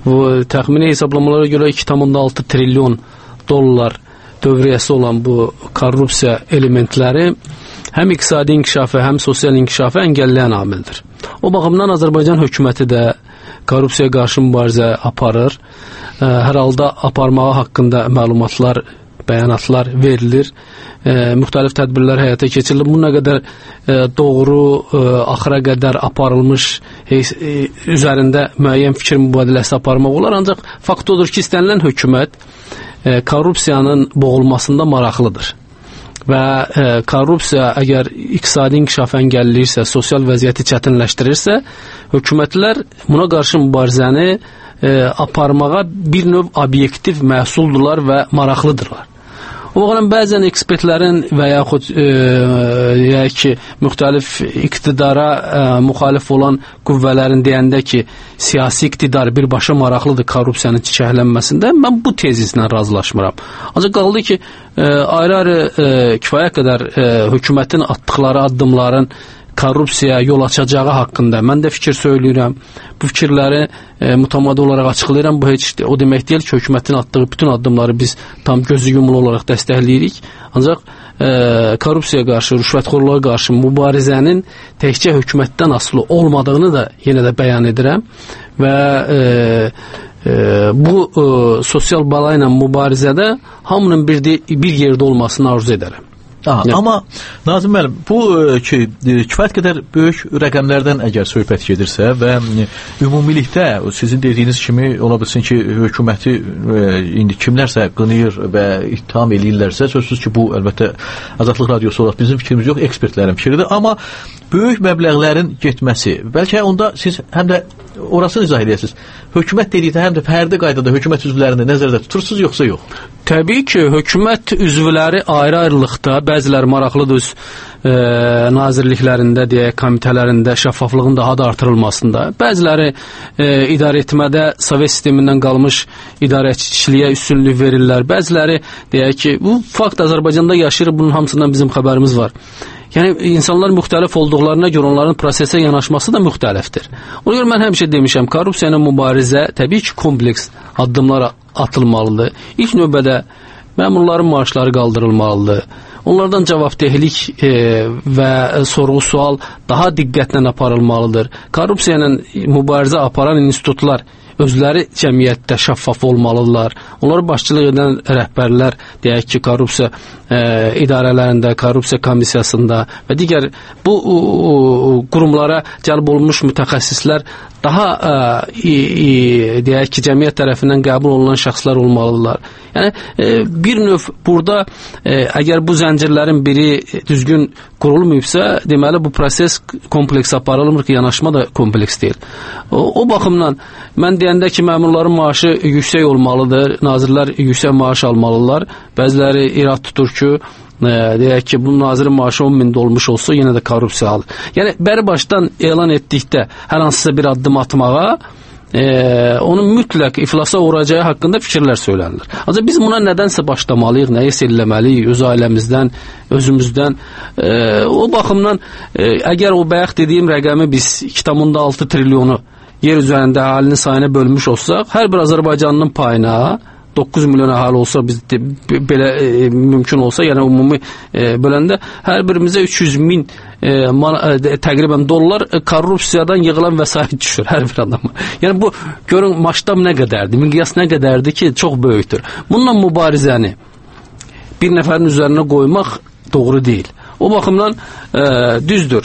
təxmini hesablamalara görə 2,6 trilyon dollar dövriyyəsi olan bu korrupsiya elementləri həm iqtisadi inkişafı, həm sosial inkişafı əngəlləyən amildir. O baxımdan Azərbaycan hökuməti də korrupsiyaya qarşı mübarizə aparır. Hər halda aparmağı haqqında məlumatlar, bəyanatlar verilir. Müxtəlif tədbirlər həyata keçirilir. Bu nə qədər doğru, axıra qədər aparılmış, üzərində müəyyən fikir mübadiləsi aparmaq olar. Ancaq fakt odur ki, istənilən hökumət korrupsiyanın boğulmasında maraqlıdır. Və korrupsiya əgər iqtisadi inkişaf əngəlləyirsə, sosial vəziyyəti çətinləşdirirsə, hökumətlər buna qarşı mübarizəni aparmağa bir növ obyektiv məhsuldurlar və maraqlıdırlar. O baxımdan bəzən ekspertlərin və yaxud müxtəlif iqtidara müxalif olan qüvvələrin deyəndə ki, siyasi iqtidar birbaşa maraqlıdır korrupsiyanın çiçəklənməsində, mən bu tezislə razılaşmıram. Ancaq qaldı ki, ayrı-ayrı kifayət qədər hökumətin atdıqları addımların korrupsiyaya yol açacağı haqqında mən də fikir söyləyirəm. Bu fikirləri mütəmadi olaraq açıqlayıram. Bu heç o demək deyil ki, hökumətin atdığı bütün addımları biz tam gözü yumulu olaraq dəstəkləyirik. Ancaq korrupsiyaya qarşı, rüşvətxorluğa qarşı mübarizənin təkcə hökumətdən asılı olmadığını da yenə də bəyan edirəm. Və bu sosial bala ilə mübarizədə hamının bir yerdə olmasını arzu edərəm. Amma Nazım müəllim, bu ki, kifayət qədər böyük rəqəmlərdən əgər söhbət gedirsə və ümumilikdə sizin dediyiniz kimi ola bilsin ki, hökuməti indi kimlərsə qınayır və ittiham eləyirlərsə, sözsüz ki, bu əlbəttə Azadlıq Radiosu olaraq bizim fikrimiz yox, ekspertlərin fikridir. Amma böyük məbləğlərin getməsi, bəlkə onda siz həm də orasını izah edəsiniz. Hökumət dedikdə həm də fərdi qaydada hökumət üzvlərini nəzərdə tutursunuz, yoxsa yox? Təbii ki, hökumət üzvləri ayrı-ayrılıqda, bəziləri maraqlıdır öz nazirliklərində, deyək, komitələrində şəffaflığın daha da artırılmasında, bəziləri idarə etmədə Sovet sistemindən qalmış idarəçiliyə üstünlük verirlər, bəziləri deyək ki, bu fakt Azərbaycanda yaşayır, bunun hamısından bizim xəbərimiz var. Yəni, insanlar müxtəlif olduqlarına görə onların prosesə yanaşması da müxtəlifdir. Ona görə mən həmişə demişəm, korrupsiya ilə mübarizə təbii ki, kompleks addımlar atılmalıdır. İlk növbədə məmurların maaşları qaldırılmalıdır. Onlardan cavabdehlik və sorğu-sual daha diqqətlə aparılmalıdır. Korrupsiya ilə mübarizə aparan institutlar özləri cəmiyyətdə şəffaf olmalıdırlar. Onları başçılıq edən rəhbərlər, deyək ki, korrupsiya idarələrində, korrupsiya komissiyasında və digər bu qurumlara cəlb olunmuş mütəxəssislər daha deyək ki, cəmiyyət tərəfindən qəbul olunan şəxslər olmalıdırlar. Yəni, bir növ burada əgər bu zəncirlərin biri düzgün qurulmayıbsa, deməli bu proses kompleks aparılmır ki, yanaşma da kompleks deyil. O baxımdan mən deyəndə ki, məmurların maaşı yüksək olmalıdır, nazirlər yüksək maaş almalıdırlar. Bəziləri irad tutur ki, deyək ki, bu nazirin maaşı 10.000 olmuş olsa, yenə də korrupsiya alır. Yəni, bəri başdan elan etdikdə hər hansısa bir addım atmağa, onun mütləq iflasa uğrayacağı haqqında fikirlər söylənilir. Ancaq biz buna nədənsə başlamalıyıq, nəyisə eləməliyik, öz ailəmizdən, özümüzdən. O baxımdan, əgər o bayaq dediyim rəqəmi biz 2,6 trilyonu yer üzərində əhalinin sayına bölmüş olsaq, hər bir Azərbaycanlının payına 9 milyon əhali olsa, biz belə mümkün olsa, yəni ümumi böləndə hər birimizə 300.000 təqribən dollar korrupsiyadan yığılan vəsait düşür hər bir adama. Yəni bu, görün, maştab nə qədərdir, miqyas nə qədərdir ki, çox böyükdür. Bununla mübarizəni bir nəfərin üzərinə qoymaq doğru deyil. O baxımdan düzdür,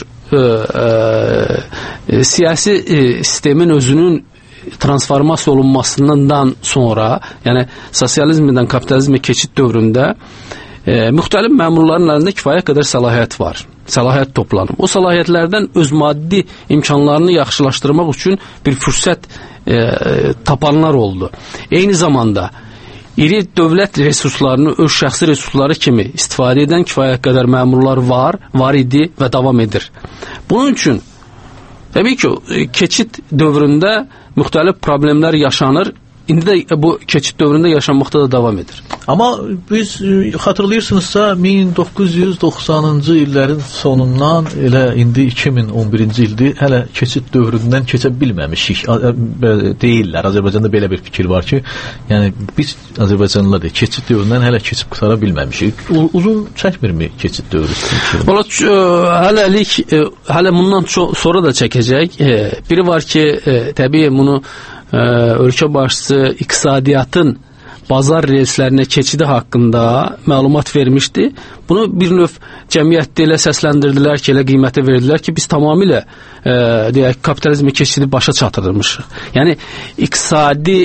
siyasi sistemin özünün transformasiya olunmasından sonra, yəni sosializmdən kapitalizmə keçid dövründə müxtəlif məmurların əlində kifayət qədər səlahiyyət var. Səlahiyyət toplanıb. O səlahiyyətlərdən öz maddi imkanlarını yaxşılaşdırmaq üçün bir fürsət tapanlar oldu. Eyni zamanda iri dövlət resurslarını öz şəxsi resursları kimi istifadə edən kifayət qədər məmurlar var idi və davam edir. Bunun üçün təbii ki, keçid dövründə müxtəlif problemlər yaşanır. indi də bu keçid dövründə yaşanmaqda da davam edir. Amma biz xatırlayırsınızsa 1990-cı illərin sonundan elə indi 2011-ci ildir hələ keçid dövründən keçə bilməmişik. Deyirlər, Azərbaycanda belə bir fikir var ki, yəni biz Azərbaycanlılar da keçid dövründən hələ keçib qutara bilməmişik. Uzun çəkmirmi keçid dövrü? Valla hələlik, hələ bundan sonra da çəkəcək. Biri var ki, təbii bunu ölkə başçısı iqtisadiyyatın bazar reyslərinə keçidi haqqında məlumat vermişdi. Bunu bir növ cəmiyyətdə elə səsləndirdilər ki, elə qiymətə verdilər ki, biz tamamilə deyək, kapitalizmi keçidi başa çatdırmışıq. Yəni, iqtisadi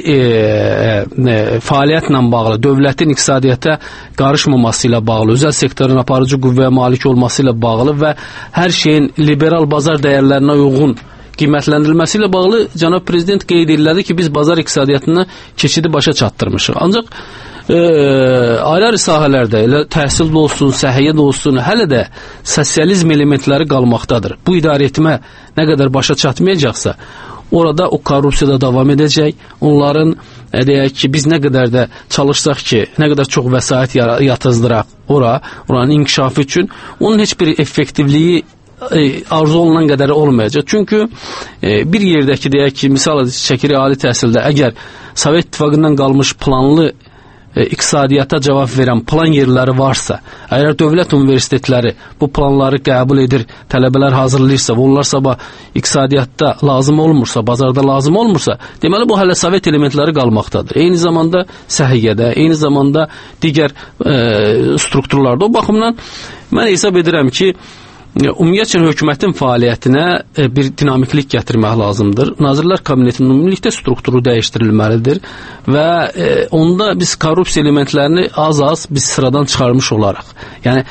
fəaliyyətlə bağlı, dövlətin iqtisadiyyata qarışmaması ilə bağlı, özəl sektorun aparıcı qüvvəyə malik olması ilə bağlı və hər şeyin liberal bazar dəyərlərinə uyğun qiymətləndirilməsi ilə bağlı cənab prezident qeyd edilədi ki, biz bazar iqtisadiyyatına keçidi başa çatdırmışıq. Ancaq ayrı-ayrı sahələrdə, elə təhsil də olsun, səhiyyə də olsun, hələ də sosializm elementləri qalmaqdadır. Bu idarəetmə nə qədər başa çatmayacaqsa, orada o korrupsiya da davam edəcək. Onların, deyək ki, biz nə qədər də çalışsaq ki, nə qədər çox vəsait yatızdıraq oranın inkişafı üçün, onun heç bir effektivliyi arzu olunan qədər olmayacaq. Çünki bir yerdəki, deyək ki, misal çəkirik ali təhsildə, əgər Sovet İttifaqından qalmış planlı iqtisadiyyata cavab verən plan yerləri varsa, əgər dövlət universitetləri bu planları qəbul edir, tələbələr hazırlayırsa və onlar sabah iqtisadiyyatda lazım olmursa, bazarda lazım olmursa, deməli bu hələ Sovet elementləri qalmaqdadır. Eyni zamanda səhiyyədə, eyni zamanda digər strukturlarda. O baxımdan mən hesab edirəm ki, ümumiyyətlə hökumətin fəaliyyətinə bir dinamiklik gətirmək lazımdır. Nazirlər Kabinetinin ümumilikdə strukturu dəyişdirilməlidir və onda biz korrupsiya elementlərini az-az biz sıradan çıxarmış olaraq. Yəni,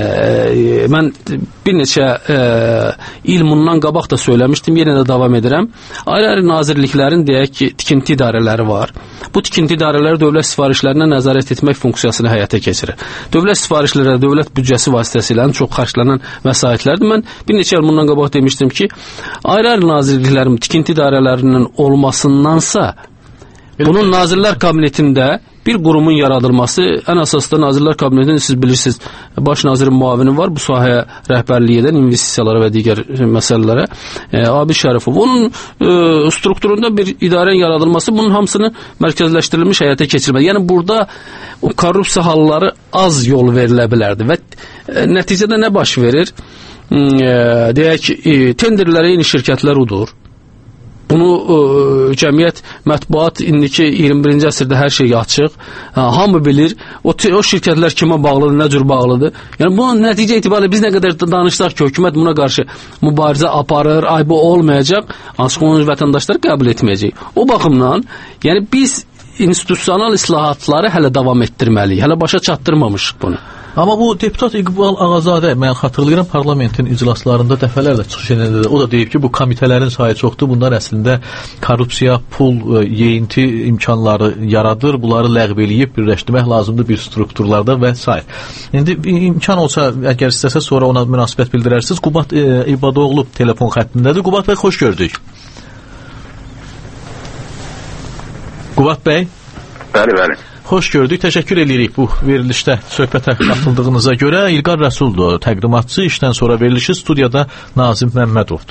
mən bir neçə il bundan qabaq da söyləmişdim, yenə də davam edirəm. Ayrı-ayrı nazirliklərin, deyək ki, tikinti idarələri var. Bu tikinti idarələri dövlət sifarişlərinə nəzarət etmək funksiyasını həyata keçirir. Dövlət sifarişləri, dövlət büdcəsi vasitəsilə ən çox xərclənən vəsaitlərdir. Mən bir neçə il bundan qabaq demişdim ki, ayrı-ayrı nazirliklərin tikinti idarələrinin olmasındansa, bunun Nazirlər Kabinetində bir qurumun yaradılması, ən əsas da Nazirlər Kabinetinin, siz bilirsiniz, baş nazirin müavini var, bu sahəyə rəhbərlik edən investisiyalara və digər məsələlərə, Abi Şərifov. Onun strukturunda bir idarənin yaradılması, bunun hamısını mərkəzləşdirilmiş həyata keçirmək. Yəni, burada o korrupsiya halları az yol verilə bilərdi və nəticədə nə baş verir? Deyək, tenderlərə yeni şirkətlər udur. Bunu cəmiyyət, mətbuat, indiki 21-ci əsrdə hər şey açıq, hamı bilir, o şirkətlər kimə bağlıdır, nə cür bağlıdır. Yəni, bu nəticə itibarilə biz nə qədər danışsaq ki, hökumət buna qarşı mübarizə aparır, ayıbı olmayacaq, ancaq onu vətəndaşlar qəbul etməyəcək. O baxımdan, yəni biz institusional islahatları hələ davam etdirməliyik, hələ başa çatdırmamışıq bunu. Amma bu deputat İqbal Ağazadə, mən xatırlayıram, parlamentin iclaslarında dəfələrlə çıxış edəndə də o da deyib ki, bu komitələrin sayı çoxdur, bunlar əslində korrupsiya, pul, yeyinti imkanları yaradır, bunları ləğv eləyib, birləşdirmək lazımdır bir strukturlarda və s. İndi imkan olsa, əgər istəsə sonra ona münasibət bildirərsiniz. Qubat İbadoğlu telefon xəttindədir. Qubat bəy, xoş gördük. Qubat bəy. Bəli. Xoş gördük, təşəkkür edirik bu verilişdə söhbətə qatıldığınıza görə. İlqar Rəsuldur, təqdimatçı, işdən sonra verilişi studiyada Nazim Məmmədovdur.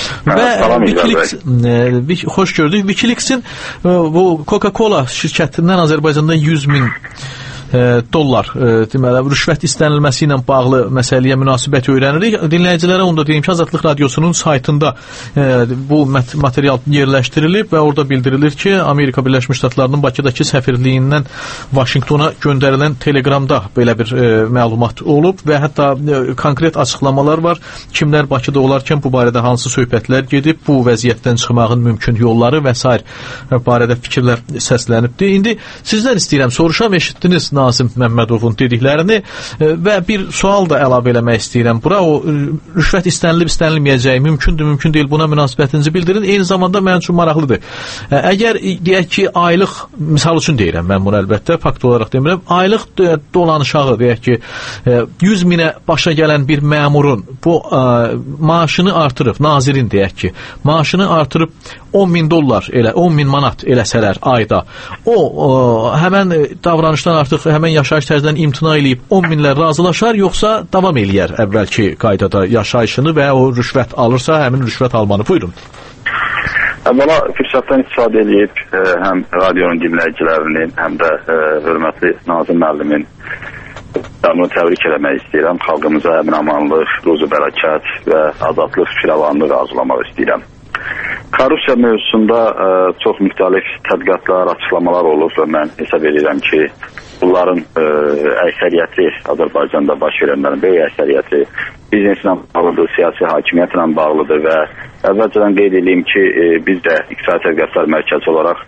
Və xoş gördük. Wikileaks'in bu Coca-Cola şirkətindən Azərbaycanda 100.000 dollar deməli rüşvət istənilməsi ilə bağlı məsələyə münasibət öyrənirik. Dinləyicilərə onu da deyim ki, Azadlıq Radiosunun saytında bu material yerləşdirilib və orada bildirilir ki, Amerika Birləşmiş Ştatlarının Bakıdakı səfirliyindən Vaşinqtona göndərilən telegramda belə bir məlumat olub və hətta konkret açıqlamalar var. Kimlər Bakıda olarkən bu barədə hansı söhbətlər gedib, bu vəziyyətdən çıxmağın mümkün yolları və s. barədə fikirlər səslənibdir. İndi sizdən istəyirəm, soruşam, eşitdiniz Nazim Məmmədovun dediklərini və bir sual da əlavə eləmək istəyirəm. Bura o rüşvət istənilib, istənilməyəcəyi mümkündür, mümkün deyil, buna münasibətinizi bildirin. Eyni zamanda mənim üçün maraqlıdır. Əgər deyək ki, aylıq, misal üçün deyirəm mən bunu əlbəttə, fakt olaraq demirəm, aylıq dolanışağı deyək ki, 100.000-ə başa gələn bir məmurun bu maaşını artırıb, nazirin deyək ki, maaşını artırıb $10.000 elə, 10.000 manat eləsələr ayda, o həmən davranışdan artıq həmən yaşayış tərzindən imtina eləyib 10.000-lər razılaşar, yoxsa davam eləyər əvvəlki qaydada yaşayışını və o rüşvət alırsa, həmin rüşvət almanı? Buyurun. Əvvəla fürsətdən istifadə edib həm radionun dinləyicilərinin, həm də hörmətli Nazim müəllimin onu təbrik eləmək istəyirəm. Xalqımıza əmin-amanlıq, ruzu bərəkət və azadlıq, firavanlıq arzulamaq istəyirəm. Korrupsiya mövzusunda çox müxtəlif tədqiqatlar, açıqlamalar olub və mən hesab edirəm ki, bunların əksəriyyəti Azərbaycanda baş verənlərin böyük əksəriyyəti bizneslə bağlıdır, siyasi hakimiyyətlə bağlıdır və əvvəlcədən qeyd edeyim ki, biz də İqtisadi Tədqiqatlar Mərkəzi olaraq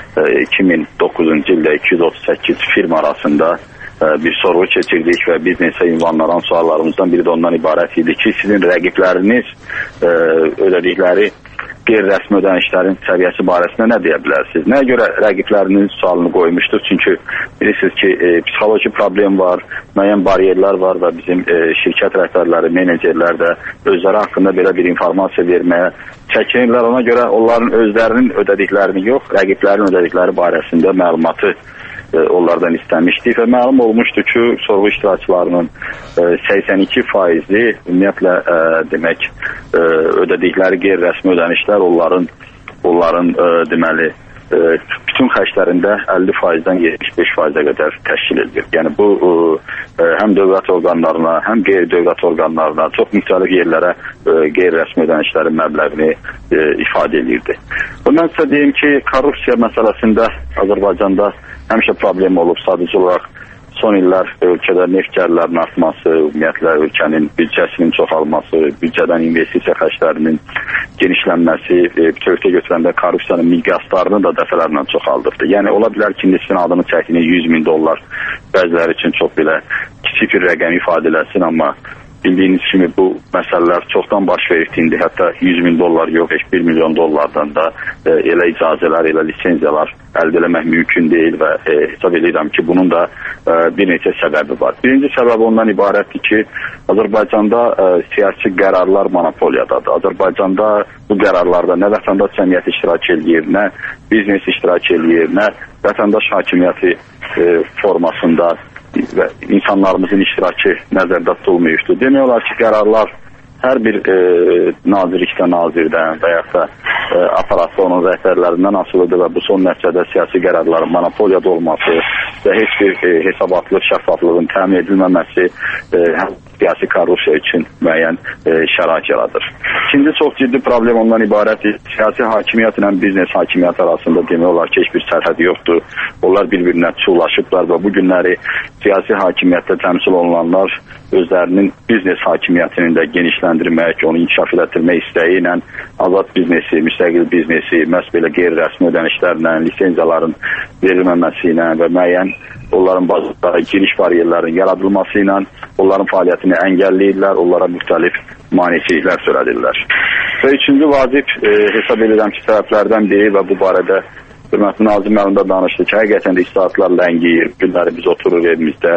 2009-cu ildə 238 firma arasında bir sorğu keçirdik və biznesə ünvanlanan suallarımızdan biri də ondan ibarət idi ki, sizin rəqibləriniz ödədikləri qeyri-rəsmi ödənişlərin səviyyəsi barəsində nə deyə bilərsiniz? Nəyə görə rəqiblərinin sualını qoymuşdur? Çünki bilirsiniz ki, psixoloji problem var, müəyyən bariyerlər var və bizim şirkət rəhbərləri, menecerlər də özləri haqqında belə bir informasiya verməyə çəkinirlər. Ona görə onların özlərinin ödədiklərini yox, rəqiblərin ödədikləri barəsində məlumatı onlardan istəmişdik və məlum olmuşdu ki, sorğu iştirakçılarının 82%-i ümumiyyətlə demək ödədikləri qeyri-rəsmi ödənişlər onların deməli bütün xərclərində 50%-dən 75%-ə qədər təşkil edilir. Yəni bu həm dövlət orqanlarına, həm qeyri-dövlət orqanlarına, çox müxtəlif yerlərə qeyri-rəsmi ödənişlərin məbləğini ifadə edirdi. Mən sizə deyim ki, korrupsiya məsələsində Azərbaycanda həmişə problem olub. Sadəcə olaraq son illər ölkədə neft gəlirlərinin artması, ümumiyyətlə ölkənin büdcəsinin çoxalması, büdcədən investisiya xərclərinin genişlənməsi, bütövlükdə götürəndə korrupsiyanın miqyaslarını da dəfələrlə çoxaldırdı. Yəni ola bilər ki, nisbin adını çəkdiyini $100.000 bəziləri üçün çox belə kiçik bir rəqəm ifadə eləsin, amma bildiyiniz kimi bu məsələlər çoxdan baş veribdi. Hətta $100.000 yox, $1 milyon da elə icazələr, elə lisenziyalar əldə eləmək mümkün deyil və hesab edirəm ki, bunun da bir neçə səbəbi var. Birinci səbəb ondan ibarətdir ki, Azərbaycanda siyasi qərarlar monopoliyadadır. Azərbaycanda bu qərarlarda nə vətəndaş cəmiyyəti iştirak edir, nə biznes iştirak edir, nə vətəndaş hakimiyyəti formasında və insanlarımızın iştirakı nəzərdə tutulmuşdur. Demək olar ki, qərarlar hər bir nazirlikdə, nazirdən və yaxud da aparatda onun rəhbərlərindən asılıdır və bu son nəticədə siyasi qərarların monopoliyada olması və heç bir hesabatlıq, şəffaflığın təmin edilməməsi həm siyasi korrupsiya üçün müəyyən şərait yaradır. İkinci çox ciddi problem ondan ibarətdir. Siyasi hakimiyyət ilə biznes hakimiyyəti arasında demək olar ki, heç bir sərhəd yoxdur. Onlar bir-birinə çuğlaşıblar və bu günləri siyasi hakimiyyətdə təmsil olunanlar özlərinin biznes hakimiyyətini də genişləndirmək, onu inkişaf etdirmək istəyi ilə azad biznesi, müstəqil biznesi, məhz belə qeyri-rəsmi ödənişlərlə, lisenziyaların verilməməsi ilə və müəyyən onların bazarlara giriş bariyerlərinin yaradılması ilə onların fəaliyyətini əngəlləyirlər, onlara müxtəlif maneçiliklər törədirlər. Və üçüncü vacib hesab edirəm ki, səbəblərdən biri və bu barədə hörmətli Nazim müəllim də danışdı ki, həqiqətən də islahatlar ləngiyir, günləri biz oturur evimizdə,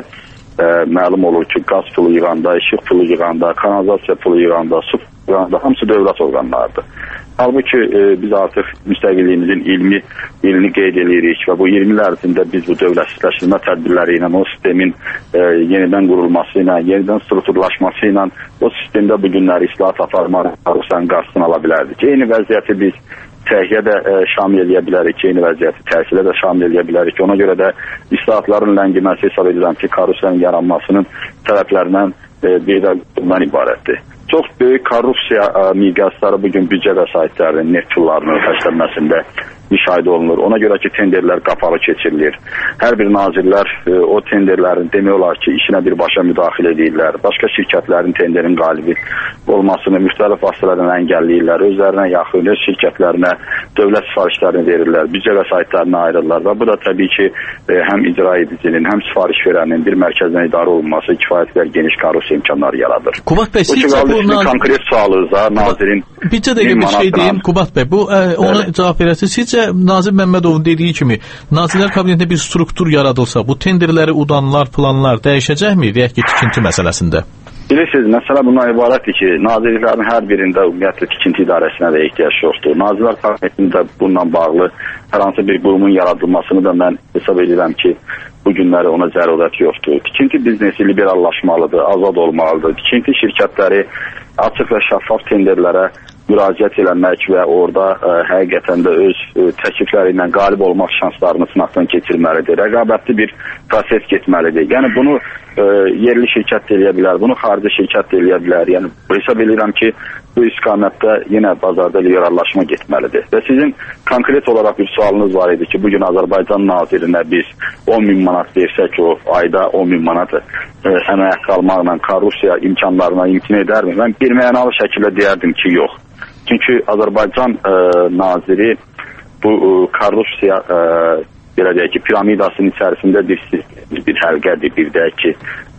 məlum olur ki, qaz pulu yığanda, işıq pulu yığanda, kanalizasiya pulu yığanda, su pulu yığanda hamısı dövlət orqanlarıdır. Halbuki biz artıq müstəqilliyimizin 20 ilini qeyd edirik və bu 20 il ərzində biz bu dövlətsizləşdirmə tədbirləri ilə, o sistemin yenidən qurulması ilə, yenidən strukturlaşması ilə o sistemdə bu günləri islahat aparmaq, korrupsiyanın qarşısını ala bilərdik. Eyni vəziyyəti biz səhiyyə də şamil eləyə bilərik, eyni vəziyyəti təhsilə də şamil eləyə bilərik. Ona görə də islahatların ləngiməsi hesab edirəm ki, korrupsiyanın yaranmasının səbəblərindən biri də bundan ibarətdir. Çox böyük korrupsiya miqyasları bugün büdcə vəsaitlərinin, neft pullarının xərclənməsində müşahidə olunur. Ona görə ki, tenderlər qapalı keçirilir. Hər bir nazirlər o tenderlərin demək olar ki, işinə birbaşa müdaxilə edirlər. Başqa şirkətlərin tenderin qalibi olmasını müxtəlif vasitələrlə əngəlləyirlər. Özlərinə yaxın, öz şirkətlərinə dövlət sifarişlərini verirlər, büdcə vəsaitlərini ayırırlar və bu da təbii ki, həm icra edicinin, həm sifariş verənin bir mərkəzdən idarə olunması kifayət qədər geniş korrupsiya imkanları yaradır. Kubat bəy, sizcə bu konkret sualınıza nazirin bircə dəqiqə bir şey deyim, Kubat bəy, bu ona cavab verəsiniz. Sizcə Nazim Məmmədovun dediyi kimi Nazirlər Kabinetində bir struktur yaradılsa, bu tenderləri udanlar, planlar dəyişəcəkmi, deyək ki, tikinti məsələsində? Bilirsiniz, məsələ bundan ibarətdir ki, nazirliklərin hər birində ümumiyyətlə tikinti idarəsinə də ehtiyac yoxdur. Nazirlər Kabinetində bununla bağlı hər hansı bir qurumun yaradılmasını da mən hesab edirəm ki, bu günləri ona zərurət yoxdur. Tikinti biznesi liberallaşmalıdır, azad olmalıdır. Tikinti şirkətləri açıq və şəffaf tenderlərə müraciət eləmək və orada həqiqətən də öz təklifləri ilə qalib olmaq şanslarını sınaqdan keçirməlidir. Rəqabətli bir proses getməlidir. Yəni bunu yerli şirkət də eləyə bilər, bunu xarici şirkət də eləyə bilər. Yəni hesab edirəm ki, bu istiqamətdə yenə bazarda liberallaşma getməlidir. Və sizin konkret olaraq bir sualınız var idi ki, bugün Azərbaycan nazirinə biz 10.000 manat versək, o ayda 10.000 manat əmək haqqı almaqla Korrupsiya imkanlarına imkan edərmi? Mən birmənalı şəkildə deyərdim ki, yox. Çünki Azərbaycan naziri bu korrupsiya belə deyək ki, piramidasının içərisində bir həlqədir, bir də ki,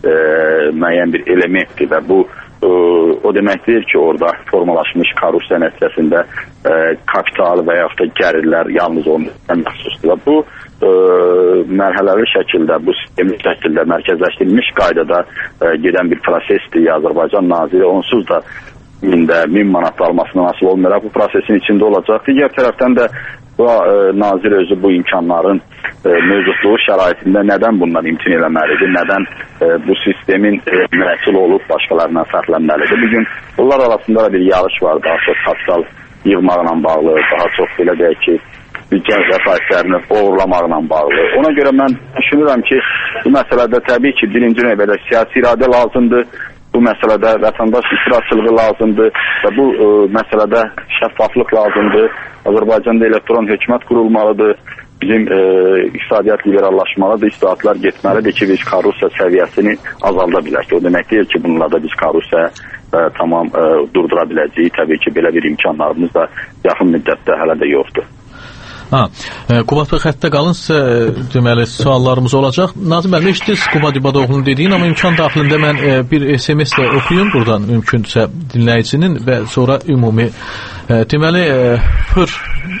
müəyyən bir elementdir və bu o deməkdir ki, orada formalaşmış korrupsiya nəticəsində kapital və yaxud da gəlirlər yalnız onun məxsusdur. Və bu mərhələli şəkildə, bu sistemli şəkildə mərkəzləşdirilmiş qaydada gedən bir prosesdir. Azərbaycan naziri onsuz da 1000 manat almasına nasıl olmayaraq bu prosesin içində olacaq. Digər tərəfdən də bu nazir özü bu imkanların mövcudluğu şəraitində nədən bundan imtin eləməlidir, nədən bu sistemin məsul olub başqalarından fərqlənməlidir. Bugün bunlar arasında da bir yarış var, daha çox kapital yığmaqla bağlı, daha çox belə deyək ki, gənc vəsaitlərini oğurlamaqla bağlı. Ona görə mən düşünürəm ki, bu məsələdə təbii ki, birinci növbədə siyasi iradə lazımdır. Bu məsələdə vətəndaş iştirakçılığı lazımdır və bu məsələdə şəffaflıq lazımdır. Azərbaycanda elektron hökumət qurulmalıdır. Bizim iqtisadiyyat liberallaşmalıdır. İslahatlar getməlidir ki, biz korrupsiya səviyyəsini azalda bilək. O demək deyil ki, bununla da biz korrupsiya tamam durdura biləcəyik. Təbii ki, belə bir imkanlarımız da yaxın müddətdə hələ də yoxdur. Qubad bəy, xəttə qalınsa, deməli, suallarımız olacaq. Nazim bəy, eşitdiniz Qubad İbadoğlu'nun dediyin, amma imkan daxilində mən bir SMS də oxuyum buradan, mümkündürsə dinləyicinin və sonra ümumi. Deməli, Hır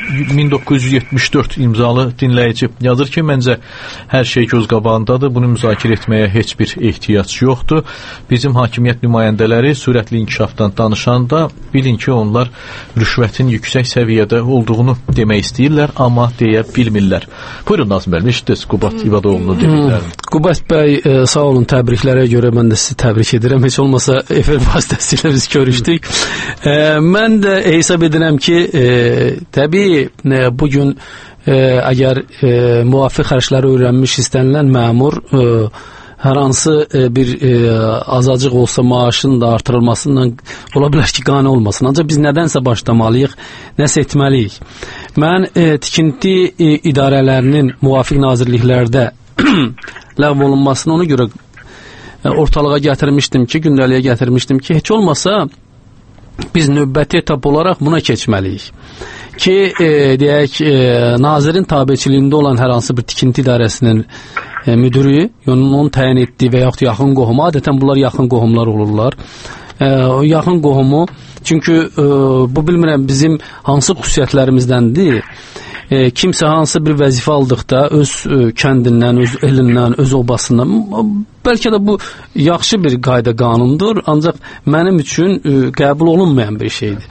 1974 imzalı dinləyici yazır ki, məncə hər şey göz qabağındadır, bunu müzakirə etməyə heç bir ehtiyac yoxdur. Bizim hakimiyyət nümayəndələri sürətli inkişafdan danışanda bilin ki, onlar rüşvətin yüksək səviyyədə olduğunu demək istəyirlər, amma deyə bilmirlər. Buyurun Nazım bəy, eşitdiniz Qubad İbadoğlu'nun dediklərini. Qubad bəy, sağ olun, təbriklərə görə mən də sizi təbrik edirəm. Heç olmasa efir vasitəsilə biz görüşdük. Mən də hesab edirəm ki, təbii bugün əgər müvafiq xərcləri öyrənmiş istənilən məmur hər hansı bir azacıq olsa maaşın da artırılmasından ola bilər ki, qane olmasın. Ancaq biz nədənsə başlamalıyıq, nəsə etməliyik. Mən tikinti idarələrinin müvafiq nazirliklərdə ləğv olunmasını ona görə ortalığa gətirmişdim ki, gündəliyə gətirmişdim ki, heç olmasa biz növbəti etap olaraq buna keçməliyik. Ki, deyək, nazirin tabiçiliyində olan hər hansı bir tikinti idarəsinin müdürü, onun təyin etdiyi və yaxud yaxın qohumu, adətən bunlar yaxın qohumlar olurlar. O yaxın qohumu, çünki bu bilmirəm bizim hansı xüsusiyyətlərimizdəndir. Kimsə hansı bir vəzifə aldıqda öz kəndindən, öz elindən, öz obasından, bəlkə də bu yaxşı bir qayda qanundur, ancaq mənim üçün qəbul olunmayan bir şeydir.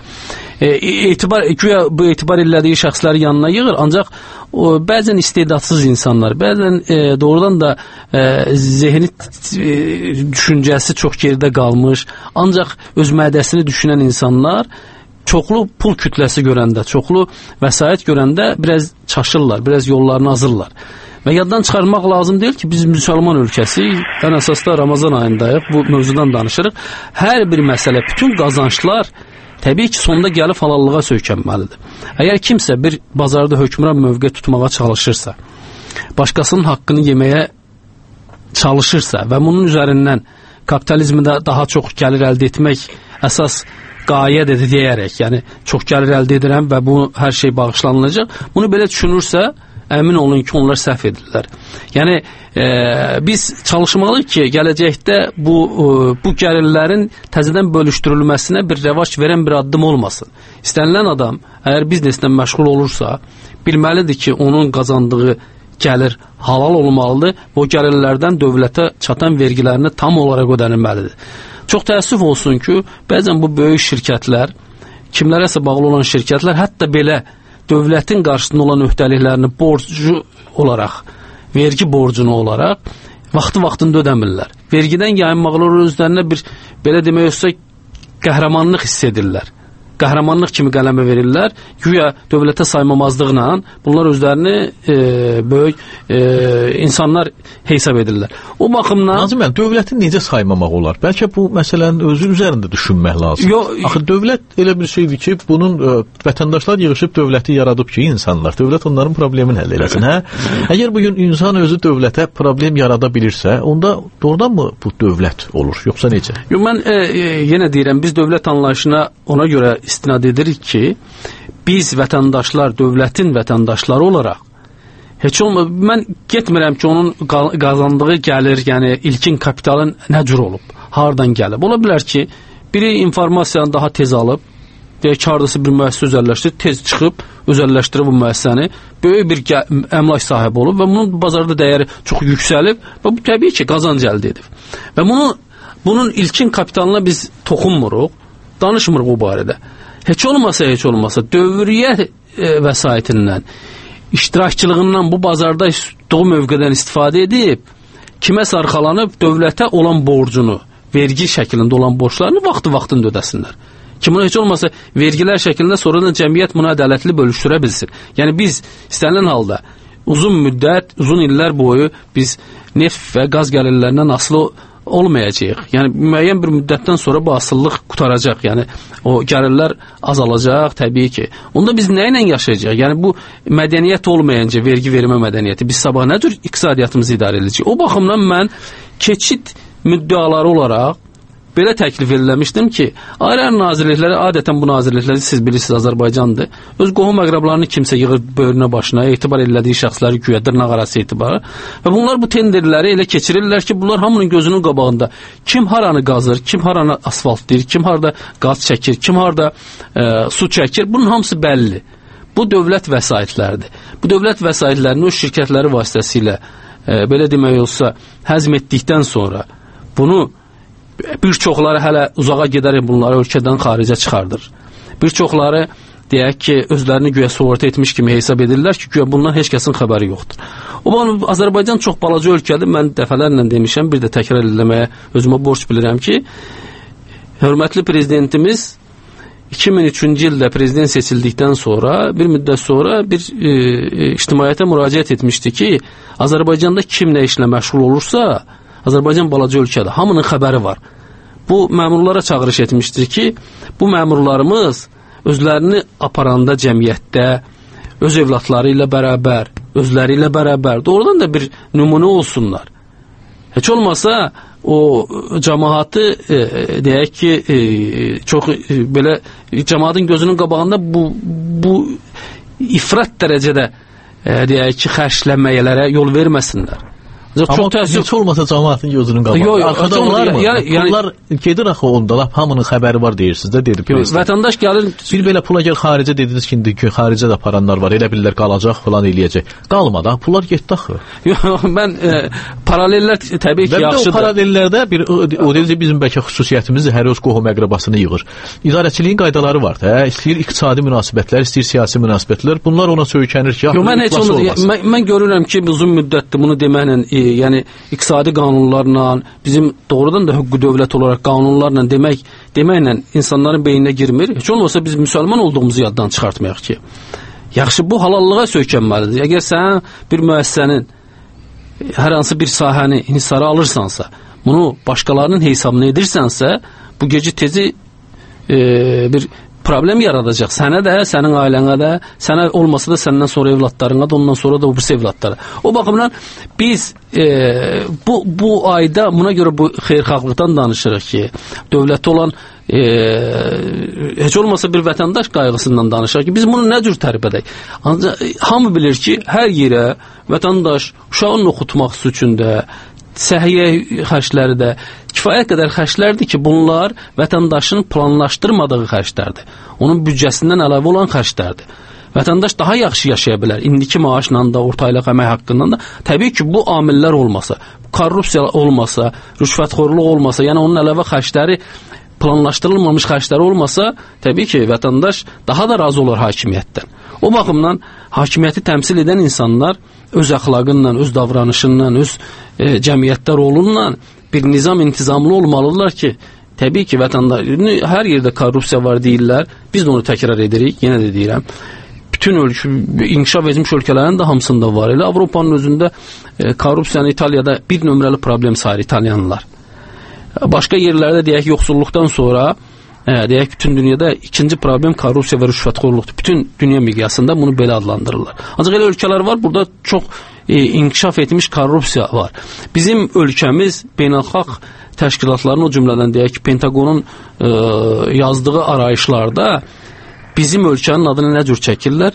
Güya bu etibar elədiyi şəxsləri yanına yığır, ancaq bəzən istedadsız insanlar, bəzən doğrudan da zehni düşüncəsi çox geridə qalmış, ancaq öz mədəsini düşünən insanlar çoxlu pul kütləsi görəndə, çoxlu vəsait görəndə biraz çaşırlar, biraz yollarını azırlar. Və yaddan çıxarmaq lazım deyil ki, biz müsəlman ölkəsi, ən əsas da Ramazan ayındayıq, bu mövzudan danışırıq. Hər bir məsələ, bütün qazançlar təbii ki, sonda gəlib halallığa söykənməlidir. Əgər kimsə bir bazarda hökmran mövqe tutmağa çalışırsa, başqasının haqqını yeməyə çalışırsa və bunun üzərindən kapitalizmdə daha çox gəlir əldə etmək əsas qayədir deyərək, yəni çox gəlir əldə edirəm və bu hər şey bağışlanılacaq, bunu belə düşünürsə, əmin olun ki, onlar səhv edirlər. Yəni, biz çalışmalıyıq ki, gələcəkdə bu gəlirlərin təzədən bölüşdürülməsinə bir rəvac verən bir addım olmasın. İstənilən adam, əgər bizneslə məşğul olursa, bilməlidir ki, onun qazandığı gəlir halal olmalıdır və o gəlirlərdən dövlətə çatan vergilərini tam olaraq ödənilməlidir. Çox təəssüf olsun ki, bəzən bu böyük şirkətlər, kimlərəsə bağlı olan şirkətlər hətta belə dövlətin qarşısında olan öhdəliklərini borcu olaraq, vergi borcunu olaraq vaxtı-vaxtında ödəmirlər. Vergidən yayınmaqlar özlərinə bir, belə demək olsa, qəhrəmanlıq hiss edirlər. Qəhrəmanlıq kimi qələmə verirlər. Güya dövlətə saymamazlıqla bunlar özlərini böyük insanlar hesab edirlər. O baxımdan... Nazım bəy, dövləti necə saymamaq olar? Bəlkə bu məsələnin özü üzərində düşünmək lazım. Axı dövlət elə bir şeydir ki, bunun vətəndaşlar yığışıb dövləti yaradıb ki, insanlar. Dövlət onların problemini həll eləsin. Hə? Əgər bugün insan özü dövlətə problem yarada bilirsə, onda doğrudan mı bu dövlət olur, yoxsa necə? Yox, mən yenə deyirəm, biz dövlət anlayışına ona görə istinad edirik ki, biz vətəndaşlar, dövlətin vətəndaşları olaraq heç olmaz, mən getmirəm ki, onun qazandığı gəlir, yəni ilkin kapitalın nə cür olub, hardan gəlib. Ola bilər ki, biri informasiyanı daha tez alıb, deyək ki, haradasa bir müəssisə özəlləşdirib, tez çıxıb, özəlləşdirib bu müəssisəni, böyük bir əmlak sahibi olub və bunun bazarda dəyəri çox yüksəlib və bu təbii ki, qazanc əldə edib. Və bunun ilkin kapitalına biz toxunmuruq, danışmırıq bu barədə. Heç olmasa dövriyyə vəsaitindən, iştirakçılığından bu bazarda tutduğu mövqedən istifadə edib, kiməsə arxalanıb dövlətə olan borcunu, vergi şəklində olan borclarını vaxtı-vaxtında ödəsinlər. Ki, bunu heç olmasa vergilər şəklində sonradan cəmiyyət bunu ədalətli bölüşdürə bilsin. Yəni biz istənilən halda uzun müddət, uzun illər boyu biz neft və qaz gəlirlərindən asılı olmayacaq. Yəni müəyyən bir müddətdən sonra bu asıllıq qutaracaq. Yəni o gəlirlər azalacaq təbii ki. Onda biz nə ilə yaşayacağıq? Yəni bu mədəniyyət olmayınca, vergi vermə mədəniyyəti, biz sabah nə cür iqtisadiyyatımızı idarə edəcəyik? O baxımdan mən keçid müddəaları olaraq belə təklif eləmişdim ki, ayrı nazirlikləri, adətən bu nazirlikləri siz bilirsiniz Azərbaycandır, öz qohum əqrəblarını kimsə yığır böyrünə başına, etibar elədiyi şəxsləri güya dırnaq arası etibar və bunlar bu tenderləri elə keçirirlər ki, bunlar hamının gözünün qabağında kim haranı qazır, kim haranı asfaltlayır, kim harada qaz çəkir, kim harada su çəkir, bunun hamısı bəlli. Bu dövlət vəsaitləridir. Bu dövlət vəsaitlərini o şirkətləri vasitəsilə belə demək olsa həzm etdikdən sonra bunu bir çoxları hələ uzağa gedərək bunları ölkədən xaricə çıxardır. Bir çoxları deyək ki, özlərini güya sığorta etmiş kimi hesab edirlər ki, güya bundan heç kəsin xəbəri yoxdur. O baxımdan Azərbaycan çox balaca ölkədir. Mən dəfələrlə demişəm, bir də təkrar eləməyə özümə borc bilirəm ki, hörmətli prezidentimiz 2003-cü ildə prezident seçildikdən sonra, bir müddət sonra bir ictimaiyyətə müraciət etmişdi ki, Azərbaycanda kim nə işlə məşğul olursa, Azərbaycan balaca ölkədir, hamının xəbəri var. Bu məmurlara çağırış etmişdir ki, bu məmurlarımız özlərini aparanda cəmiyyətdə, öz evlatları ilə bərabər, özləri ilə bərabər, doğrudan da bir nümunə olsunlar. Heç olmasa o cəmaatı deyək ki, çox belə cəmaatın gözünün qabağında bu ifrat dərəcədə deyək ki, xərcləməyələrə yol verməsinlər. Amma heç olmasa cəmaatın gözünün qabağında. Arxada olar mı? Pullar gedir axı onda, hamının xəbəri var deyirsiniz də, dedi prezident. Vətəndaş gəlir... Bir belə pula gəl xaricə dediniz ki, xaricə də aparanlar var, elə bilirlər qalacaq falan eləyəcək. Qalmadı, pullar getdi axı. Yox, mən paralellər təbii ki, yaxşıdır. O paralellərdə o deyiləcək bizim bəlkə xüsusiyyətimizdir, hər öz qohum əqrəbasını yığır. İdarəçiliyin qaydaları var da, istəyir iqtisadi münasibətlər, istəyir siyasi münasibətlər, bunlar ona söykənir ki, mən görürəm ki, uzun müddətdir bunu deməklə yəni iqtisadi qanunlarla, bizim doğrudan da hüquqi dövlət olaraq qanunlarla deməklə insanların beyninə girmir. Heç olmasa biz müsəlman olduğumuzu yaddan çıxartmayaq ki, yaxşı bu halallığa söykənməlidir. Əgər sən bir müəssisənin hər hansı bir sahəni insara alırsansa, bunu başqalarının hesabına edirsənsə, bu gecə tezi bir problem yaradacaq. Sənə də, sənin ailənə də, sənə olmasa da səndən sonra evlatlarına da, ondan sonra da o birisi evlatlara. O baxımdan biz bu ayda buna görə bu xeyirxahlıqdan danışırıq ki, dövlətdə olan heç olmasa bir vətəndaş qayğısından danışırıq ki, biz bunu nə cür tərb edək? Ancaq hamı bilir ki, hər yerə vətəndaş uşağını oxutmaq üçün də, səhiyyə xərcləri də kifayət qədər xərclərdir ki, bunlar vətəndaşın planlaşdırmadığı xərclərdir. Onun büdcəsindən əlavə olan xərclərdir. vətəndaş daha yaxşı yaşaya bilər. İndiki maaşla da, orta aylıq əmək haqqından da. Təbii ki, bu amillər olmasa, korrupsiya olmasa, rüşvətxorluq olmasa, yəni onun əlavə xərcləri, planlaşdırılmamış xərcləri olmasa, təbii ki, vətəndaş daha da razı olur hakimiyyətdən. O baxımdan hakimiyyəti təmsil edən insanlar öz əxlaqınla, öz davranışından, öz cəmiyyətdə rolundan bir nizam intizamlı olmalıdırlar ki, təbii ki, vətəndaş, hər yerdə korrupsiya var deyirlər, biz də onu təkrar edirik, yenə də deyirəm. Bütün inkişaf etmiş ölkələrin də hamısında var. Elə Avropanın özündə korrupsiyanı İtaliyada bir nömrəli problem sayır İtalyanlılar. Başqa yerlərdə deyək yoxsulluqdan sonra deyək bütün dünyada ikinci problem korrupsiya və rüşvətxorluqdur. Bütün dünya miqyasında bunu belə adlandırırlar. Ancaq elə ölkələr var, burada çox inkişaf etmiş korrupsiya var. Bizim ölkəmiz beynəlxalq təşkilatların, o cümlədən deyək ki, Pentagonun yazdığı arayışlarda bizim ölkənin adını nə cür çəkirlər?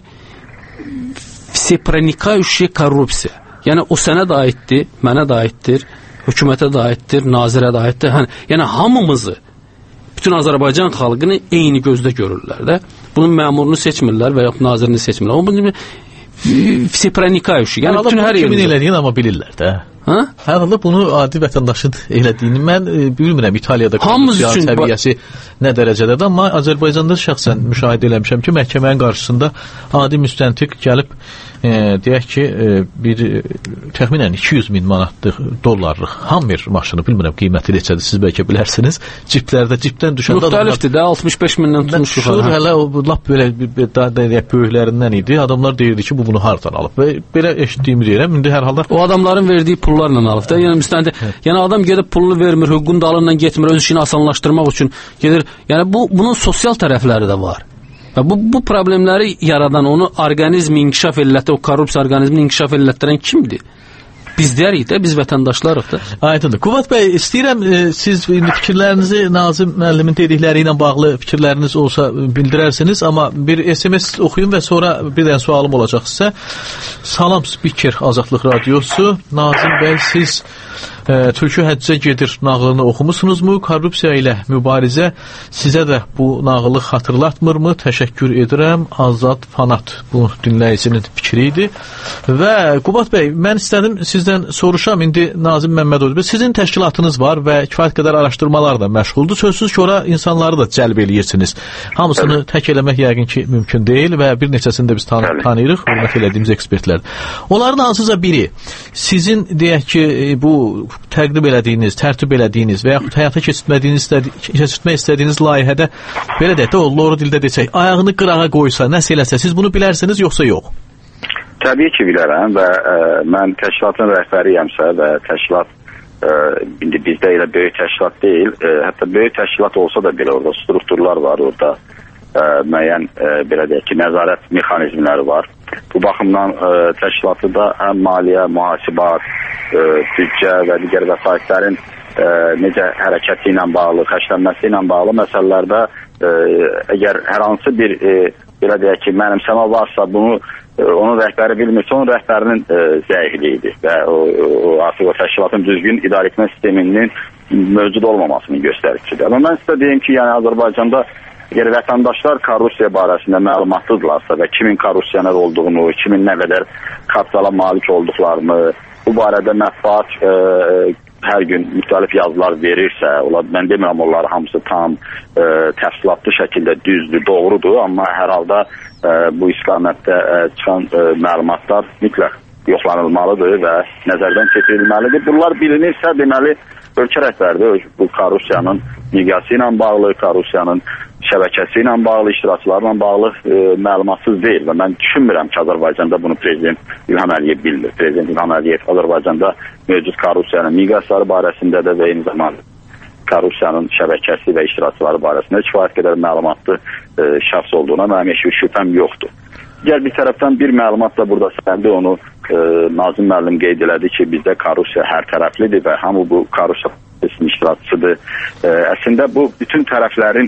Всепроникающая korrupsiya. Yəni o sənə də aiddir, mənə də aiddir, hökumətə də aiddir, nazirə də aiddir. Yəni hamımızı, bütün Azərbaycan xalqını eyni gözdə görürlər də. Bunun məmurunu seçmirlər və yaxud nazirini seçmirlər. O bunun всепроникающий. Yəni bütün hər yerdə. Kimin elədiyini amma bilirlər də. Hər halda bunu adi vətəndaşın elədiyini mən bilmirəm. İtaliyada korrupsiya səviyyəsi nə dərəcədədir, amma Azərbaycanda şəxsən müşahidə eləmişəm ki, məhkəmənin qarşısında adi müstəntiq gəlib deyək ki, bir təxminən 200.000 manatlıq, dollarlıq Hammer maşını, bilmirəm qiyməti neçədir, siz bəlkə bilərsiniz. Cipdən düşəndə müxtəlifdir də, 65.000-dən tutmuş yuxarı. Hələ o lap belə böyüklərindən idi. Adamlar deyirdi ki, bu bunu hardan alıb. Və belə eşitdiyimi deyirəm. İndi hər halda o adamların verdiyi pullarla alıb da. Yəni müstəntiq, yəni adam gedib pulunu vermir, hüququn dalından getmir, öz işini asanlaşdırmaq üçün gedir. Yəni bunun sosial tərəfləri də var. Və bu problemləri yaradan, onu orqanizmi inkişaf elətdirən, o korrupsiya orqanizmini inkişaf elətdirən kimdir? Biz deyirik də, biz vətəndaşlarıq da. Aydındır. Qüvvat bəy, istəyirəm siz indi fikirlərinizi Nazim müəllimin dedikləri ilə bağlı fikirləriniz olsa bildirərsiniz, amma bir SMS oxuyun və sonra bir dənə sualım olacaq sizə. Salam Spiker Azadlıq Radiosu. Nazim bəy, siz Türkü Həccə gedir nağılını oxumusunuzmu? Korrupsiya ilə mübarizə sizə də bu nağılı xatırlatmırmı? Təşəkkür edirəm. Azad Fanat bu dinləyicinin fikri idi. Və Qüvvat bəy, mən istədim sizdən soruşam, indi Nazim Məmmədoğlu, sizin təşkilatınız var və kifayət qədər araşdırmalar da məşğuldur. Sözsüz ki, ora insanları da cəlb eləyirsiniz. Hamısını tək eləmək yəqin ki, mümkün deyil və bir neçəsini də biz tanıyırıq, hörmət elədiyimiz ekspertlər. Onların hansısa biri sizin deyək ki, bu təqdim elədiyiniz, tərtib elədiyiniz və yaxud həyata keçirtmək istədiyiniz layihədə, belə deyək də, o loru dildə desək, ayağını qırağa qoysa, nəsə eləsə, siz bunu bilərsiniz, yoxsa yox? Təbii ki, bilərəm və mən təşkilatın rəhbəriyəmsə və təşkilat indi bizdə elə böyük təşkilat deyil, hətta böyük təşkilat olsa da belə orada strukturlar var, orada müəyyən belə deyək ki, nəzarət mexanizmləri var. Bu baxımdan təşkilatı da həm maliyyə, mühasibat, büdcə və digər vəsaitlərin necə hərəkəti ilə bağlı, xərclənməsi ilə bağlı məsələlərdə əgər hər hansı bir belə deyək ki, mənimsəmə varsa, onun rəhbəri bilmirsə, onun rəhbərinin zəifliyidir və artıq o təşkilatın düzgün idarə etmə sisteminin mövcud olmamasının göstəricidir. Amma mən sizə deyim ki, yəni Azərbaycanda əgər vətəndaşlar korrupsiya barəsində məlumatlıdırlarsa və kimin korrupsiyaner olduğunu, kimin nə qədər kapitala malik olduqlarını, bu barədə mətbuat hər gün müxtəlif yazılar verirsə, mən demirəm onları hamısı tam təfsilatlı şəkildə düzdür, doğrudur, amma hər halda bu istiqamətdə çıxan məlumatlar mütləq yoxlanılmalıdır və nəzərdən keçirilməlidir. Bunlar bilinirsə, deməli, ölkə rəhbəri bu korrupsiyanın miqyası ilə bağlı, korrupsiyanın şəbəkəsi ilə bağlı, iştirakçılarla bağlı məlumatsız deyil və mən düşünmürəm ki, Azərbaycanda bunu Prezident İlham Əliyev bilmir. Prezident İlham Əliyev Azərbaycanda mövcud korrupsiyanın miqyasları barəsində də və eyni zamanda korrupsiyanın şəbəkəsi və iştirakçıları barəsində kifayət qədər məlumatlı şəxs olduğuna mənim heç bir şübhəm yoxdur. Digər bir tərəfdən bir məlumat da burada səbəbi onu Nazim müəllim qeyd elədi ki, bizdə korrupsiya hər tərəflidir və hamı bu korrupsiya iştirakçıdır. Əslində bu bütün tərəflərin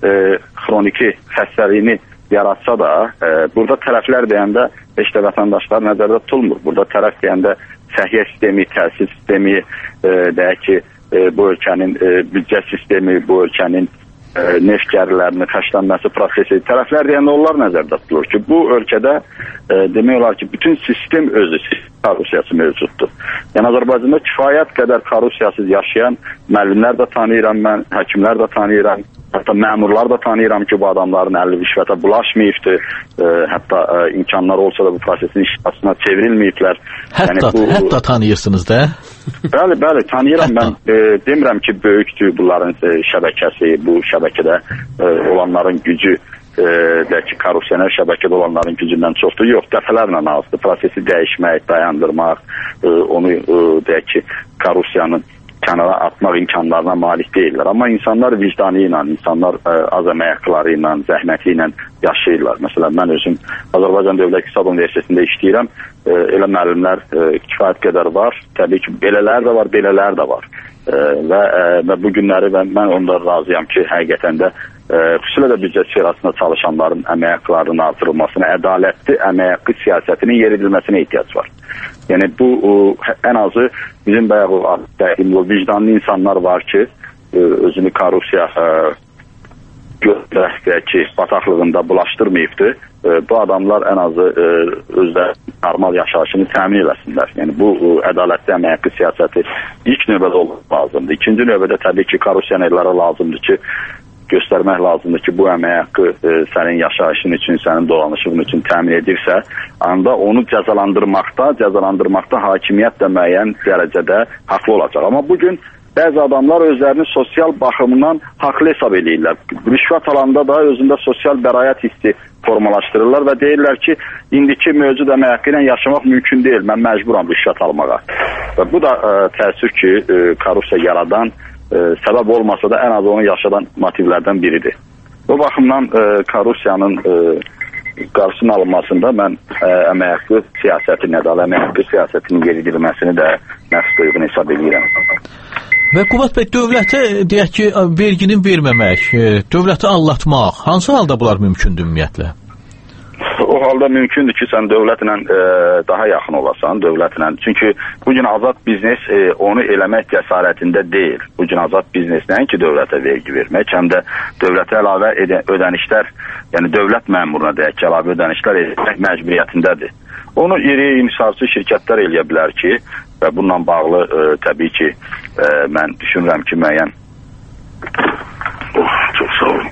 xroniki xəstəliyini yaratsa da, burada tərəflər deyəndə heç də vətəndaşlar nəzərdə tutulmur. Burada tərəf deyəndə səhiyyə sistemi, təhsil sistemi, deyək ki, bu ölkənin büdcə sistemi, bu ölkənin neft gərilərinin xərclənməsi prosesi tərəflər deyəndə onlar nəzərdə tutulur ki, bu ölkədə demək olar ki, bütün sistem özü korrupsiyası mövcuddur. Yəni Azərbaycanda kifayət qədər korrupsiyasız yaşayan müəllimlər də tanıyıram mən, həkimlər də tanıyıram, hətta məmurlar da tanıyıram ki, bu adamların əlli rüşvətə bulaşmayıbdır, hətta imkanlar olsa da bu prosesin iştirakçısına çevrilməyiblər. Hətta tanıyırsınız da? Bəli, tanıyıram mən. Demirəm ki, böyükdür bunların şəbəkəsi, bu şəbəkədə olanların gücü ki, korrupsioner şəbəkədə olanların gücündən çoxdur. Yox, dəfələrlə azdır. Prosesi dəyişmək, dayandırmaq, onu deyək ki, korrupsiyanın kənara atmaq imkanlarına malik deyirlər. Amma insanlar vicdanı ilə, insanlar az əməkləri ilə, zəhməti ilə yaşayırlar. Məsələn, mən özüm Azərbaycan Dövlət İqtisad Universitetində işləyirəm. Elə müəllimlər kifayət qədər var. Təbii ki, belələr də var, belələr də var. Və bu günləri mən ondan razıyam ki, həqiqətən də xüsusilə də büdcə sferasında çalışanların əmək haqqlarının artırılmasına, ədalətli əmək haqqı siyasətinin yeridilməsinə ehtiyac var. Yəni bu ən azı bizim bayaq vicdanlı insanlar var ki, özünü korrupsiya ki, bataqlığında bulaşdırmayıbdır. Bu adamlar ən azı özləri normal yaşayışını təmin eləsinlər. Yəni bu ədalətli əmək haqqı siyasəti ilk növbədə olmaq lazımdır. İkinci növbədə təbii ki, korrupsionerlərə lazımdır ki, göstərmək lazımdır ki, bu əmək haqqı sənin yaşayışın üçün, sənin dolanışığın üçün təmin edirsə, anda onu cəzalandırmaqda hakimiyyət də müəyyən dərəcədə haqlı olacaq. Amma bugün bəzi adamlar özlərini sosial baxımından haqlı hesab edirlər. Rüşvət alanda da özündə sosial bəraət hissi formalaşdırırlar və deyirlər ki, indiki mövcud əmək haqqı ilə yaşamaq mümkün deyil, mən məcburam rüşvət almağa. Və bu da təəssüf ki, korrupsiya yaradan səbəb olmasa da ən az onu yaşadan motivlərdən biridir. Bu baxımdan korrupsiyanın qarşısının alınmasında mən əmək haqqı siyasətini, ədalətli əmək haqqı siyasətinin yeridilməsini də nəfs duyğun hesab edirəm. Və Qubad bəy, dövlətə deyək ki, verginin verməmək, dövləti allatmaq, hansı halda bunlar mümkündür ümumiyyətlə? O halda mümkündür ki, sən dövlətlə daha yaxın olasan, dövlətlə. Çünki bugün azad biznes onu eləmək cəsarətində deyil. Bugün azad biznes nəinki dövlətə vergi vermək, həm də dövlətə əlavə ödənişlər, yəni dövlət məmuruna deyək ki, əlavə ödənişlər etmək məcburiyyətindədir. Onu iri inşaatçı şirkətlər eləyə bilər ki, və bununla bağlı təbii ki, mən düşünürəm ki, müəyyən... Çox sağ olun.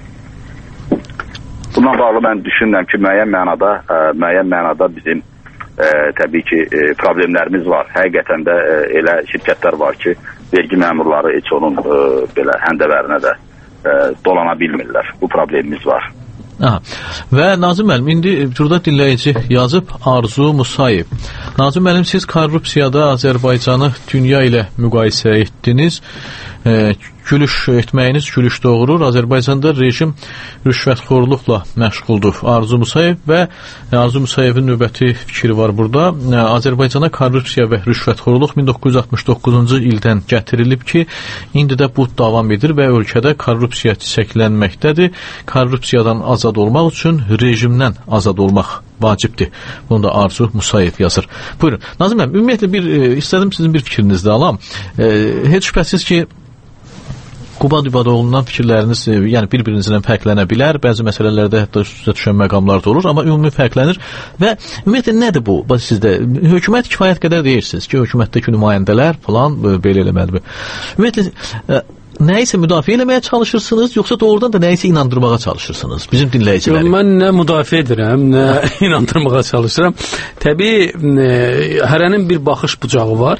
Bununla bağlı mən düşünürəm ki, müəyyən mənada bizim təbii ki, problemlərimiz var. Həqiqətən də elə şirkətlər var ki, vergi məmurları heç onun belə həndəvərinə də dolana bilmirlər. Bu problemimiz var. Aha. Və Nazım müəllim, indi burada dinləyici yazıb Arzu Musayev. Nazım müəllim, siz korrupsiyada Azərbaycanı dünya ilə müqayisə etdiniz. Gülüş etməyiniz gülüş doğurur. Azərbaycanda rejim rüşvətxorluqla məşğuldur. Arzu Musayev və Arzu Musayevin növbəti fikri var burada. Azərbaycana korrupsiya və rüşvətxorluq 1969-cu ildən gətirilib ki, indi də bu davam edir və ölkədə korrupsiya çiçəklənməkdədir. Korrupsiyadan azad olmaq üçün rejimdən azad olmaq vacibdir. Bunu da Arzu Musayev yazır. Buyurun. Nazım müəllim, ümumiyyətlə istədim sizin bir fikrinizi də alam. Heç şübhəsiz ki, Qubad İbadoğlu'ndan fikirləriniz yəni bir-birinizdən fərqlənə bilər. Bəzi məsələlərdə hətta üst-üstə düşən məqamlar da olur, amma ümumi fərqlənir. Və ümumiyyətlə nədir bu? Sizdə hökumət kifayət qədər deyirsiniz ki, hökumətdəki nümayəndələr falan belə eləməlidir. Ümumiyyətlə nəyisə müdafiə eləməyə çalışırsınız, yoxsa doğrudan da nəyisə inandırmağa çalışırsınız bizim dinləyiciləri? Mən nə müdafiə edirəm, nə inandırmağa çalışıram. Təbii, hərənin bir baxış bucağı var.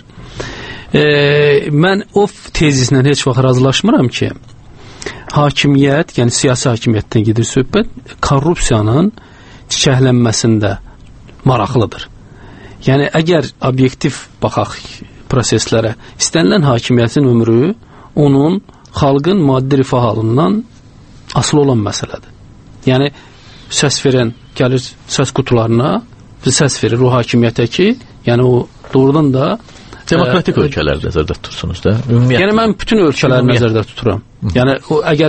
Mən o tezislə heç vaxt razılaşmıram ki, hakimiyyət, yəni siyasi hakimiyyətdən gedir söhbət, korrupsiyanın çiçəklənməsində maraqlıdır. Yəni, əgər obyektiv baxaq proseslərə, istənilən hakimiyyətin ömrü onun xalqın maddi rifah halından asılı olan məsələdir. Yəni, səs verən gəlir səs qutularına, səs verir o hakimiyyətə ki, yəni o doğrudan da demokratik ölkələr nəzərdə tutursunuz da? Yəni mən bütün ölkələri nəzərdə tuturam. Yəni o əgər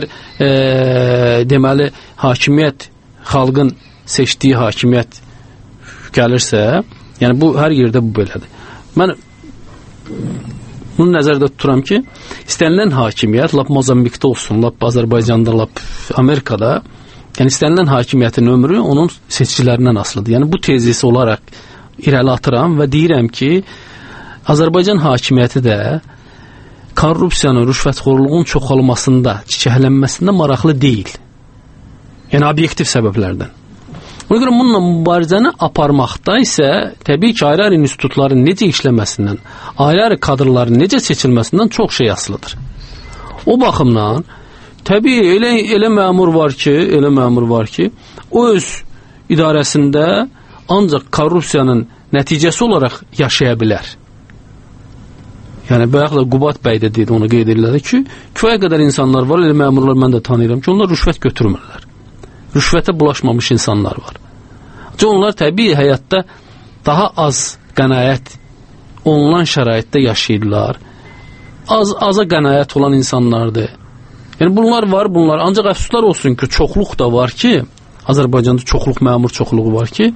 deməli hakimiyyət xalqın seçdiyi hakimiyyət gəlirsə, yəni bu hər yerdə bu belədir. Mən Bunu nəzərdə tuturam ki, istənilən hakimiyyət, lap Mozambikdə olsun, lap Azərbaycanda, lap Amerikada, yəni istənilən hakimiyyətin ömrü onun seçicilərindən asılıdır. Yəni bu tezisi olaraq irəli atıram və deyirəm ki, Azərbaycan hakimiyyəti də korrupsiyanın, rüşvətxorluğun çoxalmasında, çiçəklənməsində maraqlı deyil. Yəni obyektiv səbəblərdən. Ona görə bununla mübarizəni aparmaqda isə təbii ki, ayrı-ayrı institutların necə işləməsindən, ayrı-ayrı kadrların necə seçilməsindən çox şey asılıdır. O baxımdan təbii elə məmur var ki, o öz idarəsində ancaq korrupsiyanın nəticəsi olaraq yaşaya bilər. Yəni bayaq da Qubat bəy də dedi, onu qeyd edirlər ki, kifayət qədər insanlar var, elə məmurlar mən də tanıyıram ki, onlar rüşvət götürmürlər. Rüşvətə bulaşmamış insanlar var. Onlar təbii həyatda daha az qənaət olunan şəraitdə yaşayırlar. Aza qənaət olan insanlardır. Yəni bunlar var, ancaq əfsuslar olsun ki, çoxluq da var ki, Azərbaycanda çoxluq, məmur çoxluğu var ki,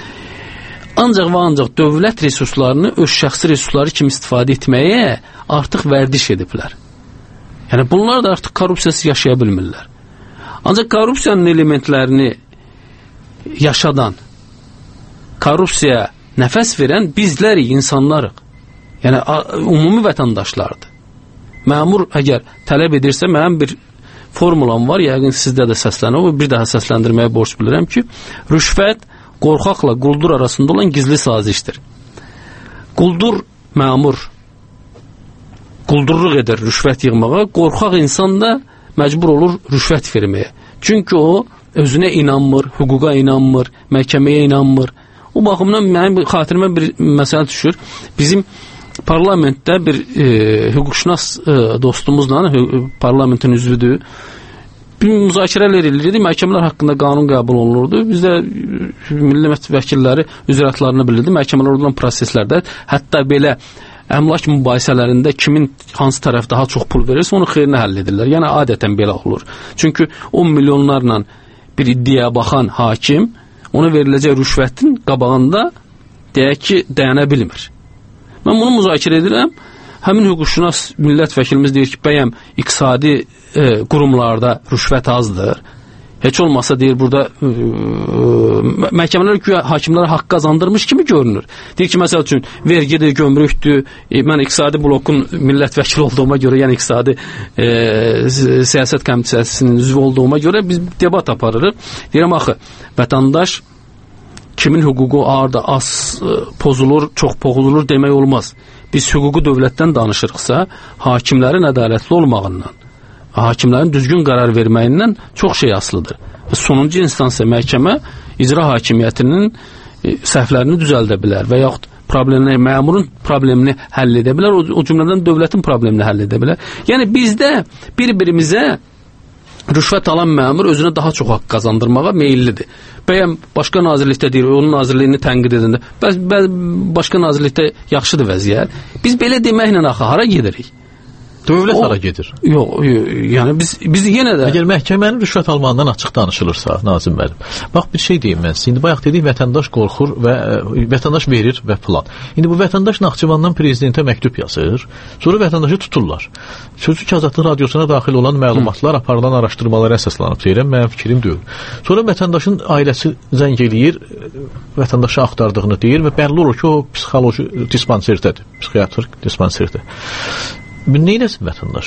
ancaq və ancaq dövlət resurslarını öz şəxsi resursları kimi istifadə etməyə artıq vərdiş ediblər. Yəni bunlar da artıq korrupsiyasız yaşaya bilmirlər. Ancaq korrupsiyanın elementlərini yaşadan, korrupsiyaya nəfəs verən bizlərik, insanlarıq. Yəni ümumi vətəndaşlardır. Məmur əgər tələb edirsə, mənim bir formulam var, yəqin sizdə də səslənir, bir daha səsləndirməyə borc bilirəm ki, rüşvət qorxaqla quldur arasında olan gizli sazişdir. Quldur məmur quldurluq edir rüşvət yığmağa, qorxaq insan da məcbur olur rüşvət verməyə. Çünki o özünə inanmır, hüquqa inanmır, məhkəməyə inanmır. O baxımdan mənim xatirimə bir məsələ düşür. Bizim parlamentdə bir hüquqşünas dostumuzla, parlamentin üzvüdür, bir müzakirələr edirdi, məhkəmələr haqqında qanun qəbul olunurdu. Biz də millət vəkilləri üzrətlərini bilirdi, məhkəmələr olan proseslərdə, hətta belə əmlak mübahisələrində kimin hansı tərəf daha çox pul verirsə onu xeyrinə həll edirlər. Yəni adətən belə olur. Çünki 10 milyonlarla bir iddiaya baxan hakim ona veriləcək rüşvətin qabağında deyək ki, dayana bilmir. Mən bunu müzakirə edirəm. Həmin hüquqşünas millət vəkilimiz deyir ki, bəyəm iqtisadi qurumlarda rüşvət azdır. Heç olmasa deyir burada məhkəmələr ki, hakimlərə haqq qazandırmış kimi görünür. Deyir ki, məsəl üçün vergidir, gömrükdür. Mən iqtisadi blokun millət vəkili olduğuma görə, yəni iqtisadi siyasət komitəsinin üzvü olduğuma görə biz debat aparırıq. Deyirəm, axı, vətəndaş kimin hüququ ağırda az pozulur, çox pozulur demək olmaz. Biz hüququ dövlətdən danışırıqsa, hakimlərin ədalətli olmağından, hakimlərin düzgün qərar verməyindən çox şey asılıdır. Və sonuncu instansiya məhkəmə icra hakimiyyətinin səhvlərini düzəldə bilər və yaxud məmurun problemini həll edə bilər, o cümlədən dövlətin problemini həll edə bilər. Yəni bizdə bir-birimizə rüşvət alan məmur özünə daha çox haqq qazandırmağa meyillidir. Bəyəm başqa nazirlikdə deyir, onun nazirliyini tənqid edəndə, başqa nazirlikdə yaxşıdır vəziyyət. Biz belə deməklə axı hara gedirik? Dövlət hara gedir? Yox, yəni biz yenə də... Əgər məhkəmənin rüşvət almağından açıq danışılırsa, Nazim müəllim, bax bir şey deyim mən sizə. İndi bayaq dedik, vətəndaş qorxur və vətəndaş verir və plan. İndi bu vətəndaş Naxçıvandan prezidentə məktub yazır, sonra vətəndaşı tuturlar. Sözlük Azadlıq Radiosuna daxil olan məlumatlar aparılan araşdırmalara əsaslanıb deyirəm, mənim fikrim deyil. Sonra vətəndaşın ailəsi zəng eləyir, vətəndaşı axtardığını deyir və bəlli olur ki, o psixoloji dispanserdədir, psixiatrik dispanserdə. Nə eləsin vətəndaş?